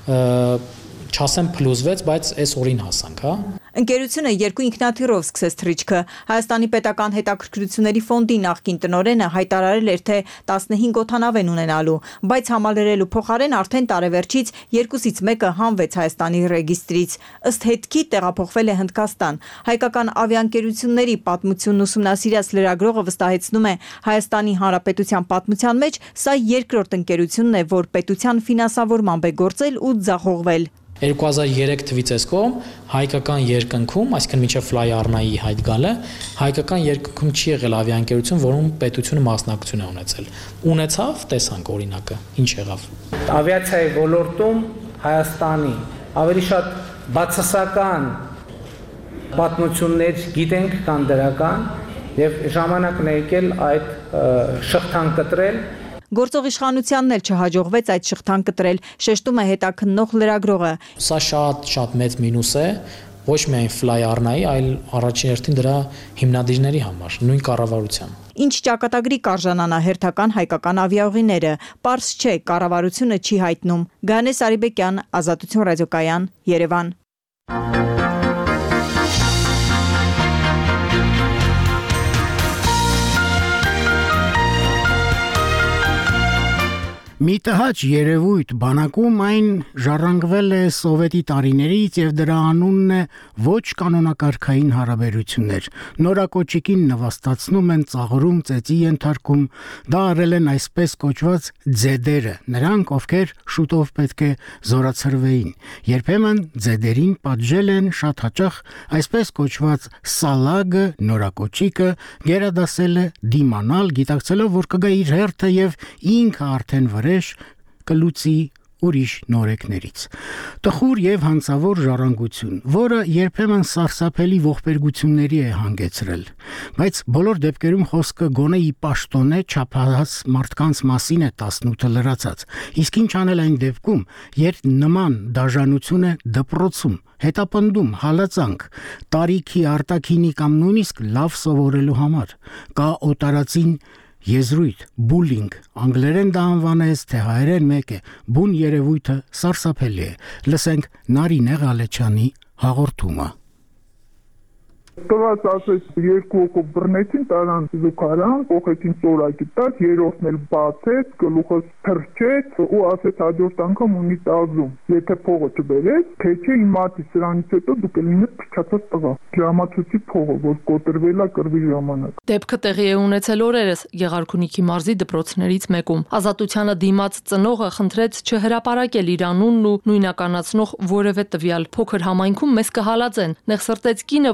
չասեմ փլուզվեց, բայց այս օրին հասանք, հա։ Ընկերությունը երկու ինքնաթիռով սկսեց թռիչքը։ Հայաստանի պետական հետաքրքրությունների ֆոնդի նախկին տնօրենը հայտարարել էր, թե տասնհինգ օդանավ են ունենալու, բայց համալրելու փոխարեն արդեն տարեվերջից երկուսից մեկը հանվեց Հայաստանի ռեգիստրից։ Ըստ հետքի տեղափոխվել է Հնդկաստան։ Հայկական ավիաընկերությունների պատմությունն ուսումնասիրած լրագրողը վստահեցնում է, Հայաստանի Հանրապետության պատմության մեջ սա երկրորդ ընկերությունն է, որ պետության ֆինանսավորմամբ է գործել ու ձախողվել։ երկու հազար երեք թվից այս կողմ հայկական երկնքում, այսինքն մինչև Ֆլայարնայի հայտ գալը, հայկական երկնքում չի եղել ավիաընկերություն, որում պետությունը մասնակցություն է ունեցել։ Ունեցավ, տեսանք օրինակը, ինչ եղավ։ Ավիացիայի ոլորտում Հայաստանի ավելի շատ բացասական պատմություններ գիտենք, կան դրական, եւ ժամանակն է եկել այդ շղթան կտրել։ Գործող իշխանությանն էլ չհաջողվեց այդ շղթան կտրել, շեշտում է հետաքննող լրագրողը։ Սա շատ շատ մեծ մինուս է, ոչ միայն Ֆլայարնայի, այլ առաջին հերթին դրա հիմնադիրների համար, նույն կառավարության։ Ինչ ճակատագրի կարժանանա հերթական հայկական ավիաուղիները, պարզ չէ, կառավարությունը չի հայտնում։ Գանե Սարիբեկյան, Ազատություն ռադիոկայան, Երևան։ Մի տհաճ երևույթ բանակում այն ժառանգվել է սովետի տարիներից եւ դրա անունն է ոչ կանոնակարգային հարաբերություններ։ Նորակոչիկին նվաստացնում են, ծաղրում, ծեծի ենթարկում, դա արել են այսպես կոչված ձեդերը, նրանք, ովքեր շուտով պետք է զորացրվեին։ Երբեմն ձեդերին պատժել են շատ հաճախ այսպես կոչված սալագը, նորակոչիկը, գերադասել է դիմանալ, գիտակցելով, որ կգա իր հերթը եւ ինքը արդեն վրեժ կլուծի ուրիշ նորեկներից։ Տխուր եւ հանցավոր ժառանգություն, որը երբեմն սարսափելի ողբերգությունների է հանգեցրել, բայց բոլոր դեպքերում խոսքը գոնե ի պաշտոնե չափահաս մարդկանց մասին է տասնութը լրացած։ Իսկ ինչ անել այն դեպքում, երբ նման դաժանություն է դպրոցում, հետապնդում, հալածանք, տարիքի, արտաքինի կամ նույնիսկ լավ սովորելու համար, կա օտարածին եզրույթ, բուլինգ, անգլերեն դա անվանես, թե հայերեն մեկ է, բուն երևույթը սարսափելի է։ Լսենք Նարինե Ղալեչյանի հաղորդումը։ Տված ասես երկու օկով բռնեցին, տարան զուգարան, կողեցին ծորակի տակ, երրորդն էլ բացեց, գլուխս թռչեց ու ասեց հաջորդ անգամ ունի տազում։ Եթե փողը չբերես, թե չէ իմացի սրանից հետո դուք լինեք փչացած տղա։ Ժամացույցի փողը, որ կոտրվել է կռվի ժամանակ։ Դեպքը տեղի է ունեցել օրերս Գեղարքունիքի մարզի դպրոցներից մեկում։ Ազատությանը դիմաց ծնողը խնդրեց չհրապարակել իր անունն ու նույնականացնող որևէ տվյալ։ Փոքր համայնքում մեզ կհալածեն։ Նեղսրտեց կինը, որն ասում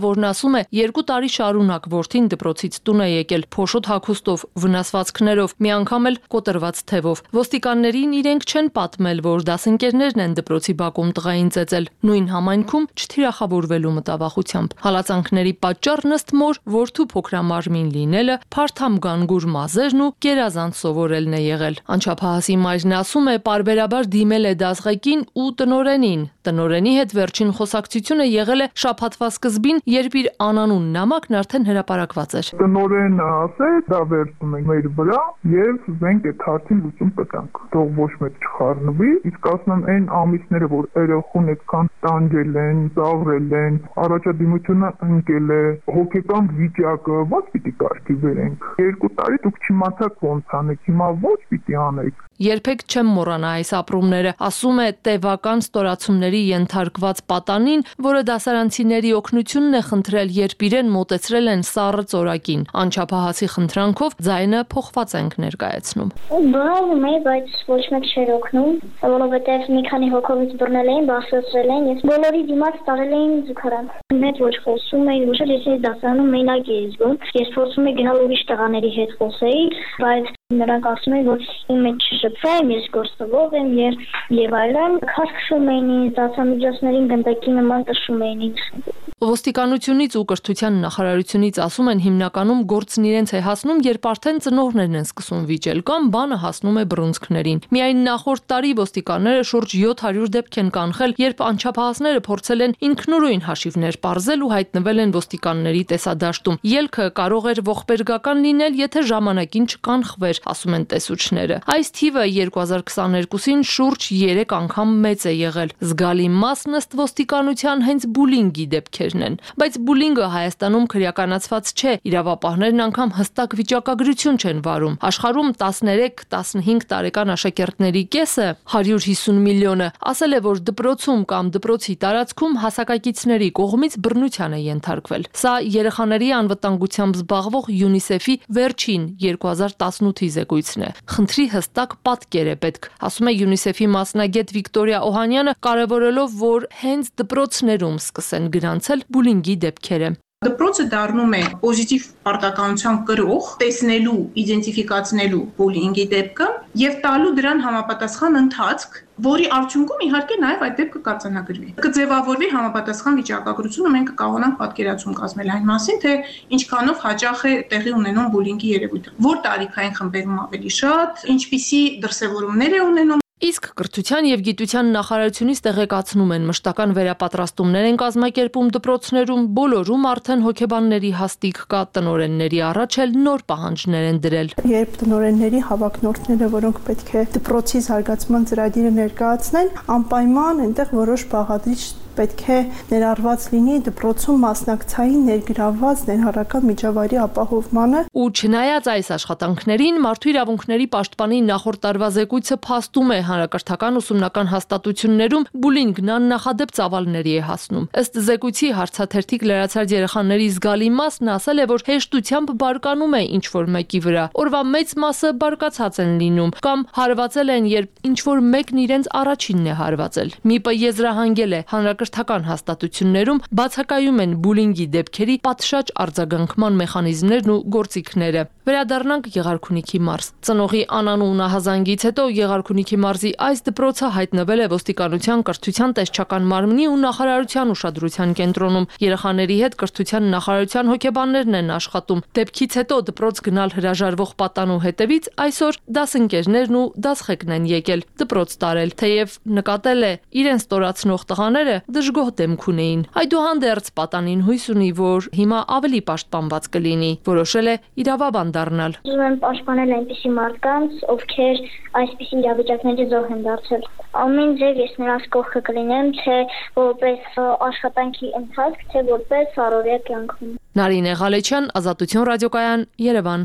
ասում է, երկու տարի շարունակ որդին դպրոցից տուն է եկել փոշոտ հագուստով, վնասվածքներով, մի անգամ էլ կոտրված թևով։ Ոստիկաններին իրենք չեն պատմել, որ դասընկերներն են դպրոցի բակում տղային ծեծել, նույն համայնքում չթիրախավորվելու մտավախությամբ։ Հալածանքների պատճառն ըստ մոր որդու փոքրամարմին լինելը, փարթամ գանգուր մազերն ու գերազանց սովորելն է եղել։ Անչափահասի մայրն ասում է, պարբերաբար դիմել է դասղեկին ու տնօրենին։ Տնօրենի հետ վերջին խոսակցությունը եղել է շաբաթվա սկզբին, երբ իր անանուն նամակն արդեն հրապարակված էր։ Տնօրենը ասեց, դա վերցնում ենք մեր վրա եւ մենք այդ հարցին լուծում տանք։ Թող ոչ մեկ չխառնվի, իսկ ասում այն ամիսները, որ երեխուն այդքան տանջել են, ծաղրել են, առաջադիմությունը ընկել է, հոգեկան վիճակը ո՞նց պիտի կարգի բերենք։ Երկու տարի դուք չիմացաք ոնց անեք, հիմա ո՞նց պիտի անեք։ Երբեք չեմ մոռանա այս ապրումները, ասում է տևական ստորացումների ենթարկված պատանին, որը դասարանցիների օգնությունն է խնդրել, երբ իրեն մոտեցրել են սառը ծորակին։ Անչափահասի խնդրանքով ձայնը փոխված ենք ներկայացնում։ Բռնվում էի, բայց ոչ մեկ չէր օգնում, որովհետև մի քանի հոգովից բռնել էին, բարձրացրել են, ես բոլորի դիմաց տարել էին զուգարան։ Մեծ ոչ խոսում էի, ոչ էլ ես դասարանում մենակ էի զգում։ Ես փորձում էի գնալ ուրիշ տղաների հետ խոսեի, բայց նրանք ասում են, որ իմ մեջ չշփվեմ, ես գործովով եմ եւ եւ այլն, քաշքշում էին ինձ, դասամիջոցներին գնդակի նման տշում էին ինձ։ Ոստիկանությունից ու կրթության նախարարությունից ասում են հիմնականում գործն իրենց է հասնում, երբ արդեն ծնողներն են սկսում վիճել կամ բանը հասնում է բռունցքներին։ Միայն նախորդ տարի ոստիկանները շուրջ յոթ հարյուր դեպք են կանխել, երբ անչափահասները փորձել են ինքնուրույն հաշիվներ պարզել ու հայտնվել են ոստիկանների տեսադաշտում։ Ելքը կարող էր ողբերգական լինել, եթե ժամանակին չկանխվեր, ասում են տեսուչները։ Այս թիվը երկու հազար քսաներկուսին շուրջ երեք անգամ մեծ է եղել։ Զգալի մասն ըստ ոստիկանության հենց բուլինգի դեպքերն են։ Բայց բուլինգը Հայաստանում քրեականացված չէ, իրավապահներն անգամ հստակ վիճակագրություն չեն վարում։ Աշխարհում տասներեք տասնհինգ տարեկան աշակերտների կեսը, հարյուր հիսուն միլիոնը, ասել է, որ դպրոցում կամ դպրոցի տարածքում հասակակիցների կողմից բռնության է ենթարկվել։ Սա երեխաների անվտանգությամբ զբաղվող ՅՈՒՆԻՍԵՖ-ի վերջին երկու հազար տասնութի զեկույցն է։ Խնդրի հստակ պատկեր է պետք, ասում է ՅՈՒՆԻՍԵՖ-ի մասնագետ Վիկտորիա Օհանյանը, կարևորելով, որ հենց դպրոցներում սկսեն գրանցել բուլինգի դեպքերը։ Դպրոցը դառնում է պոզիտիվ պարտականության կրող, տեսնելու, իդենտիֆիկացնելու բուլինգի դեպքը եւ տալու դրան համապատասխան ընթացք, որի արդյունքում իհարկե նաեւ այդ դեպքը կարձանագրվի։ Կձևավորվի համապատասխան վիճակագրությունը, մենք կկարողանանք պատկերացում կազմել այն մասին, թե ինչքանով հաճախ է տեղի ունենում բուլինգի երևույթը, որ տարիքային խմբերում ավելի շատ, ինչպիսի դրսևորումներ է ունենում։ Իսկ կրթության եւ գիտության նախարարությունից տեղեկացնում են, մշտական վերապատրաստումներ են կազմակերպում դպրոցներում, բոլորում արդեն հոգեբանների հաստիք կա, տնօրենների առաջ էլ նոր պահանջներ են դրել։ Երբ տնօրենների հավակնորդները, որոնք պետք է դպրոցի զարգացման ծրագիրը ներկայացնեն, անպայման այնտեղ որոշ բաղադրիչ պետք է ներառված լինի դպրոցում մասնակցային ներգրավված ներառական միջավայրի ապահովմանը։ Ու չնայած այս աշխատանքներին, Մարդու իրավունքների պաշտպանի նախորդ տարվա զեկույցը փաստում է, հանրակրթական ուսումնական հաստատություններում բուլինգն աննախադեպ ծավալների է հասնում։ Ըստ զեկույցի հարցաթերթիկ լրացած երեխաների զգալի մասն ասել է, որ հեշտությամբ բարկանում է ինչ-որ մեկի վրա, օրվա մեծ մասը բարկացած են լինում կամ հարվածել են, երբ ինչ-որ մեկն իրենց առաջինն է հարվածել։ ՄԻՊ-ը եզրահանգել է հանրակրթական հաստատություններում բացակայում են բուլինգի դեպքերի պատշաճ արձագանքման մեխանիզմներն ու գործիքները։ Վերադառնանք Եղարքունիքի մարզ։ Ծնողի անանուն նահազանգից հետո Եղարքունիքի մարզի այս դպրոցը հայտնվել է ոստիկանության կրթության տեսչական մարմնի ու նախարարության ուշադրության կենտրոնում։ Երեխաների հետ կրթության նախարարության հոգեբաններն են աշխատում։ Դեպքից հետո դպրոց գնալ հրաժարվող պատանու հետևից այսօր դասընկերներն ու դասղեկն են եկել դպրոց տարել, թեև նկատել է իրեն ստորացնող տղաները դժգոհ դեմք ունեին։ Այդուհանդերձ պատանին հույս ունի, որ հիմա ավելի պաշտպանված կլինի, որոշել է իրավաբան դառնալ։ Ուզում եմ պաշտպանել այնպիսի մարդկանց, ովքեր այսպիսի իրավիճակների զոհ են դարձել։ Ամեն ձև ես նրանց կողքը կլինեմ, թե որպես աշխատանքի ընթացք, թե որպես առօրյա կյանքում։ Նարինե Ղալեչյան, Ազատություն ռադիոկայան, Երևան։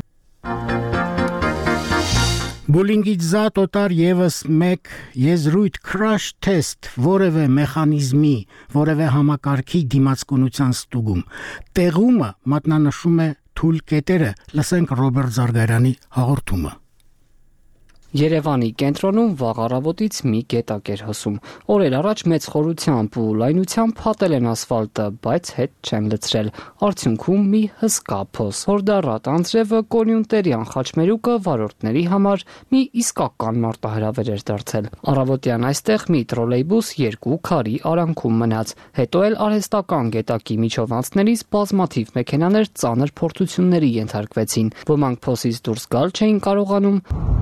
Բուլինգից զատ օտար եւս մեկ եզրույթ crash test որևէ մեխանիզմի, որևէ համակարգի դիմացկունության ստուգում։ Տեղումը մատնանշում է թույլ կետերը, լսենք Ռոբերտ Զարգարյանի հաղորդումը։ Երևանի կենտրոնում վաղ առավոտից մի գետակ էր հոսում։ Օրեր առաջ մեծ խորությամբ ու լայնությամբ փաթել են ասֆալտը, բայց հետ չեն լցրել։ Արդյունքում մի հսկա փոս։ Հորդառատ անձրևը կոնյունկտերյան խաչմերուկը վարորդների համար մի իսկական մարտահրավեր էր դարձել։ Առավոտյան այստեղ մի տրոլեյբուս երկու քարի արանքում մնաց։ Հետո էլ արհեստական գետակի միջով անցնելիս բազմաթիվ մեքենաներ ծանր փորձությունների ենթարկվեցին։ Ոմանք փոսից դուրս գալ չէին կարողանում,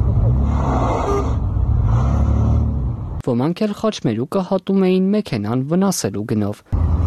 ոմանք էլ խաչմերուկը հատում էին մեքենան վնասելու գնով։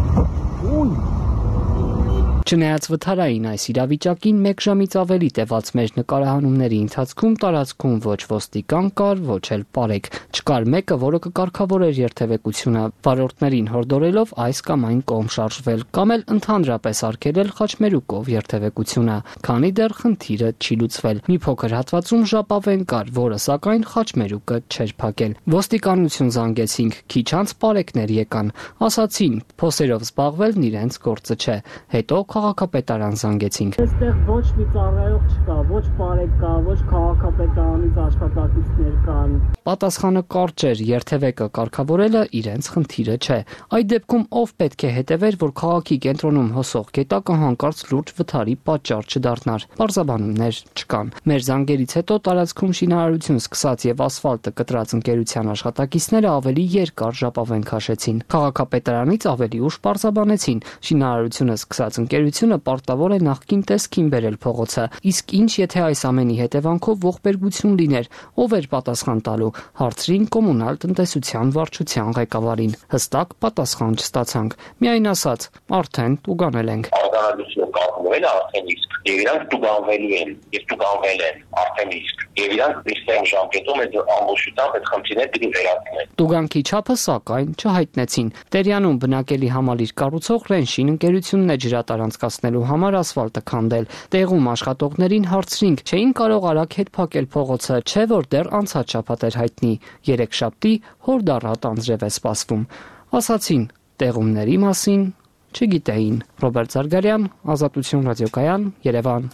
Չնայած վթարային այս իրավիճակին մեկ ժամից ավելի տևած մեր նկարահանումների ընթացքում տարածքում ոչ ոստիկան կար, ոչ էլ պարեկ։ Չկար մեկը, որը կկարգավորեր երթևեկությունը, վարորդներին հորդորելով այս կամ այն կողմ շարժվել, կամ էլ ընդհանրապես արգելել խաչմերուկով երթևեկությունը, քանի դեռ խնդիրը չի լուծվել։ Մի փոքր հատվածում ժապավեն կար, որը սակայն խաչմերուկը չէր փակել։ Ոստիկանություն զանգեցինք, քիչ անց պարեկներ եկան, ասացին, փոսերով զբաղվելն իրենց գործը չէ։ Հետո քաղաքապետարան զանգեցինք։ Այստեղ ոչ մի ծառայող չկա, ոչ պարեկ կա, ոչ քաղաքապետարանից աշխատակիցներ կան։ Պատասխանը կարճ էր, երթևեկը կարգավորելը իրենց խնդիրը չէ։ Այդ դեպքում ով պետք է հետևեր, որ քաղաքի կենտրոնում հոսող գետակը հանկարծ լուրջ վթարի պատճառ չդառնար։ Պարզաբանումներ չկան։ Մեր զանգերից հետո տարածքում շինարարություն սկսած եւ ասֆալտը կտրած ընկերության աշխատակիցները ավելի երկար ժապավեն քաշեցին։ Քաղաքապետարանից ավելի ուշ պարզաբանեցին, շինարարությունը սկսած ընկերությունը պարտավոր է նախկին տեսքին բերել փողոցը, իսկ ինչ եթե այս ամենի հետևանքով ողբերգություն լիներ, ով էր պատասխան տալու, հարցրին կոմունալ տնտեսության վարչության ղեկավարին։ Հստակ պատասխան չստացանք, միայն ասաց, արդեն տուգանել ենք։ Արտանետությունը կազմվել է արդեն իսկ, եւ իրանք տուգանվելու են, եւ տուգանվել են արդեն իսկ, եւ իրանք իստեն ժամկետում այդ ամբողջությամբ այդ խնդիրները պիտի վերացնեն։ Տուգանքի չափը սակայն չհայտնեցին։ Տերյանում բնակելի համալիր կառուցող Ռենշին ընկերությունն է ջրատար անցկացնելու համար ասֆալտը քանդել։ Տեղում աշխատողներին հարցրինք, չէին կարող արագ հետ փակել փողոցը, չէ որ դեռ անցած շաբաթ էր հայտնի։ Երեքշաբթի հորդառատ անձրև է սպասվում։ Ասացին, տեղումների մասին չգիտեին։ Ռոբերտ Զարգարյան, Ազատություն ռադիոկայան, Երևան։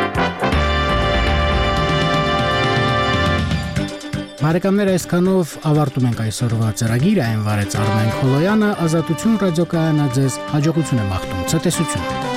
Բարեկամներ, այսքանով ավարտում ենք այսօրվա ծրագիրը, այն վարեց Արմեն Խոլոյանը, Ազատություն ռադիոկայանը ձեզ հաջողություն է մաղթում, ցտեսություն։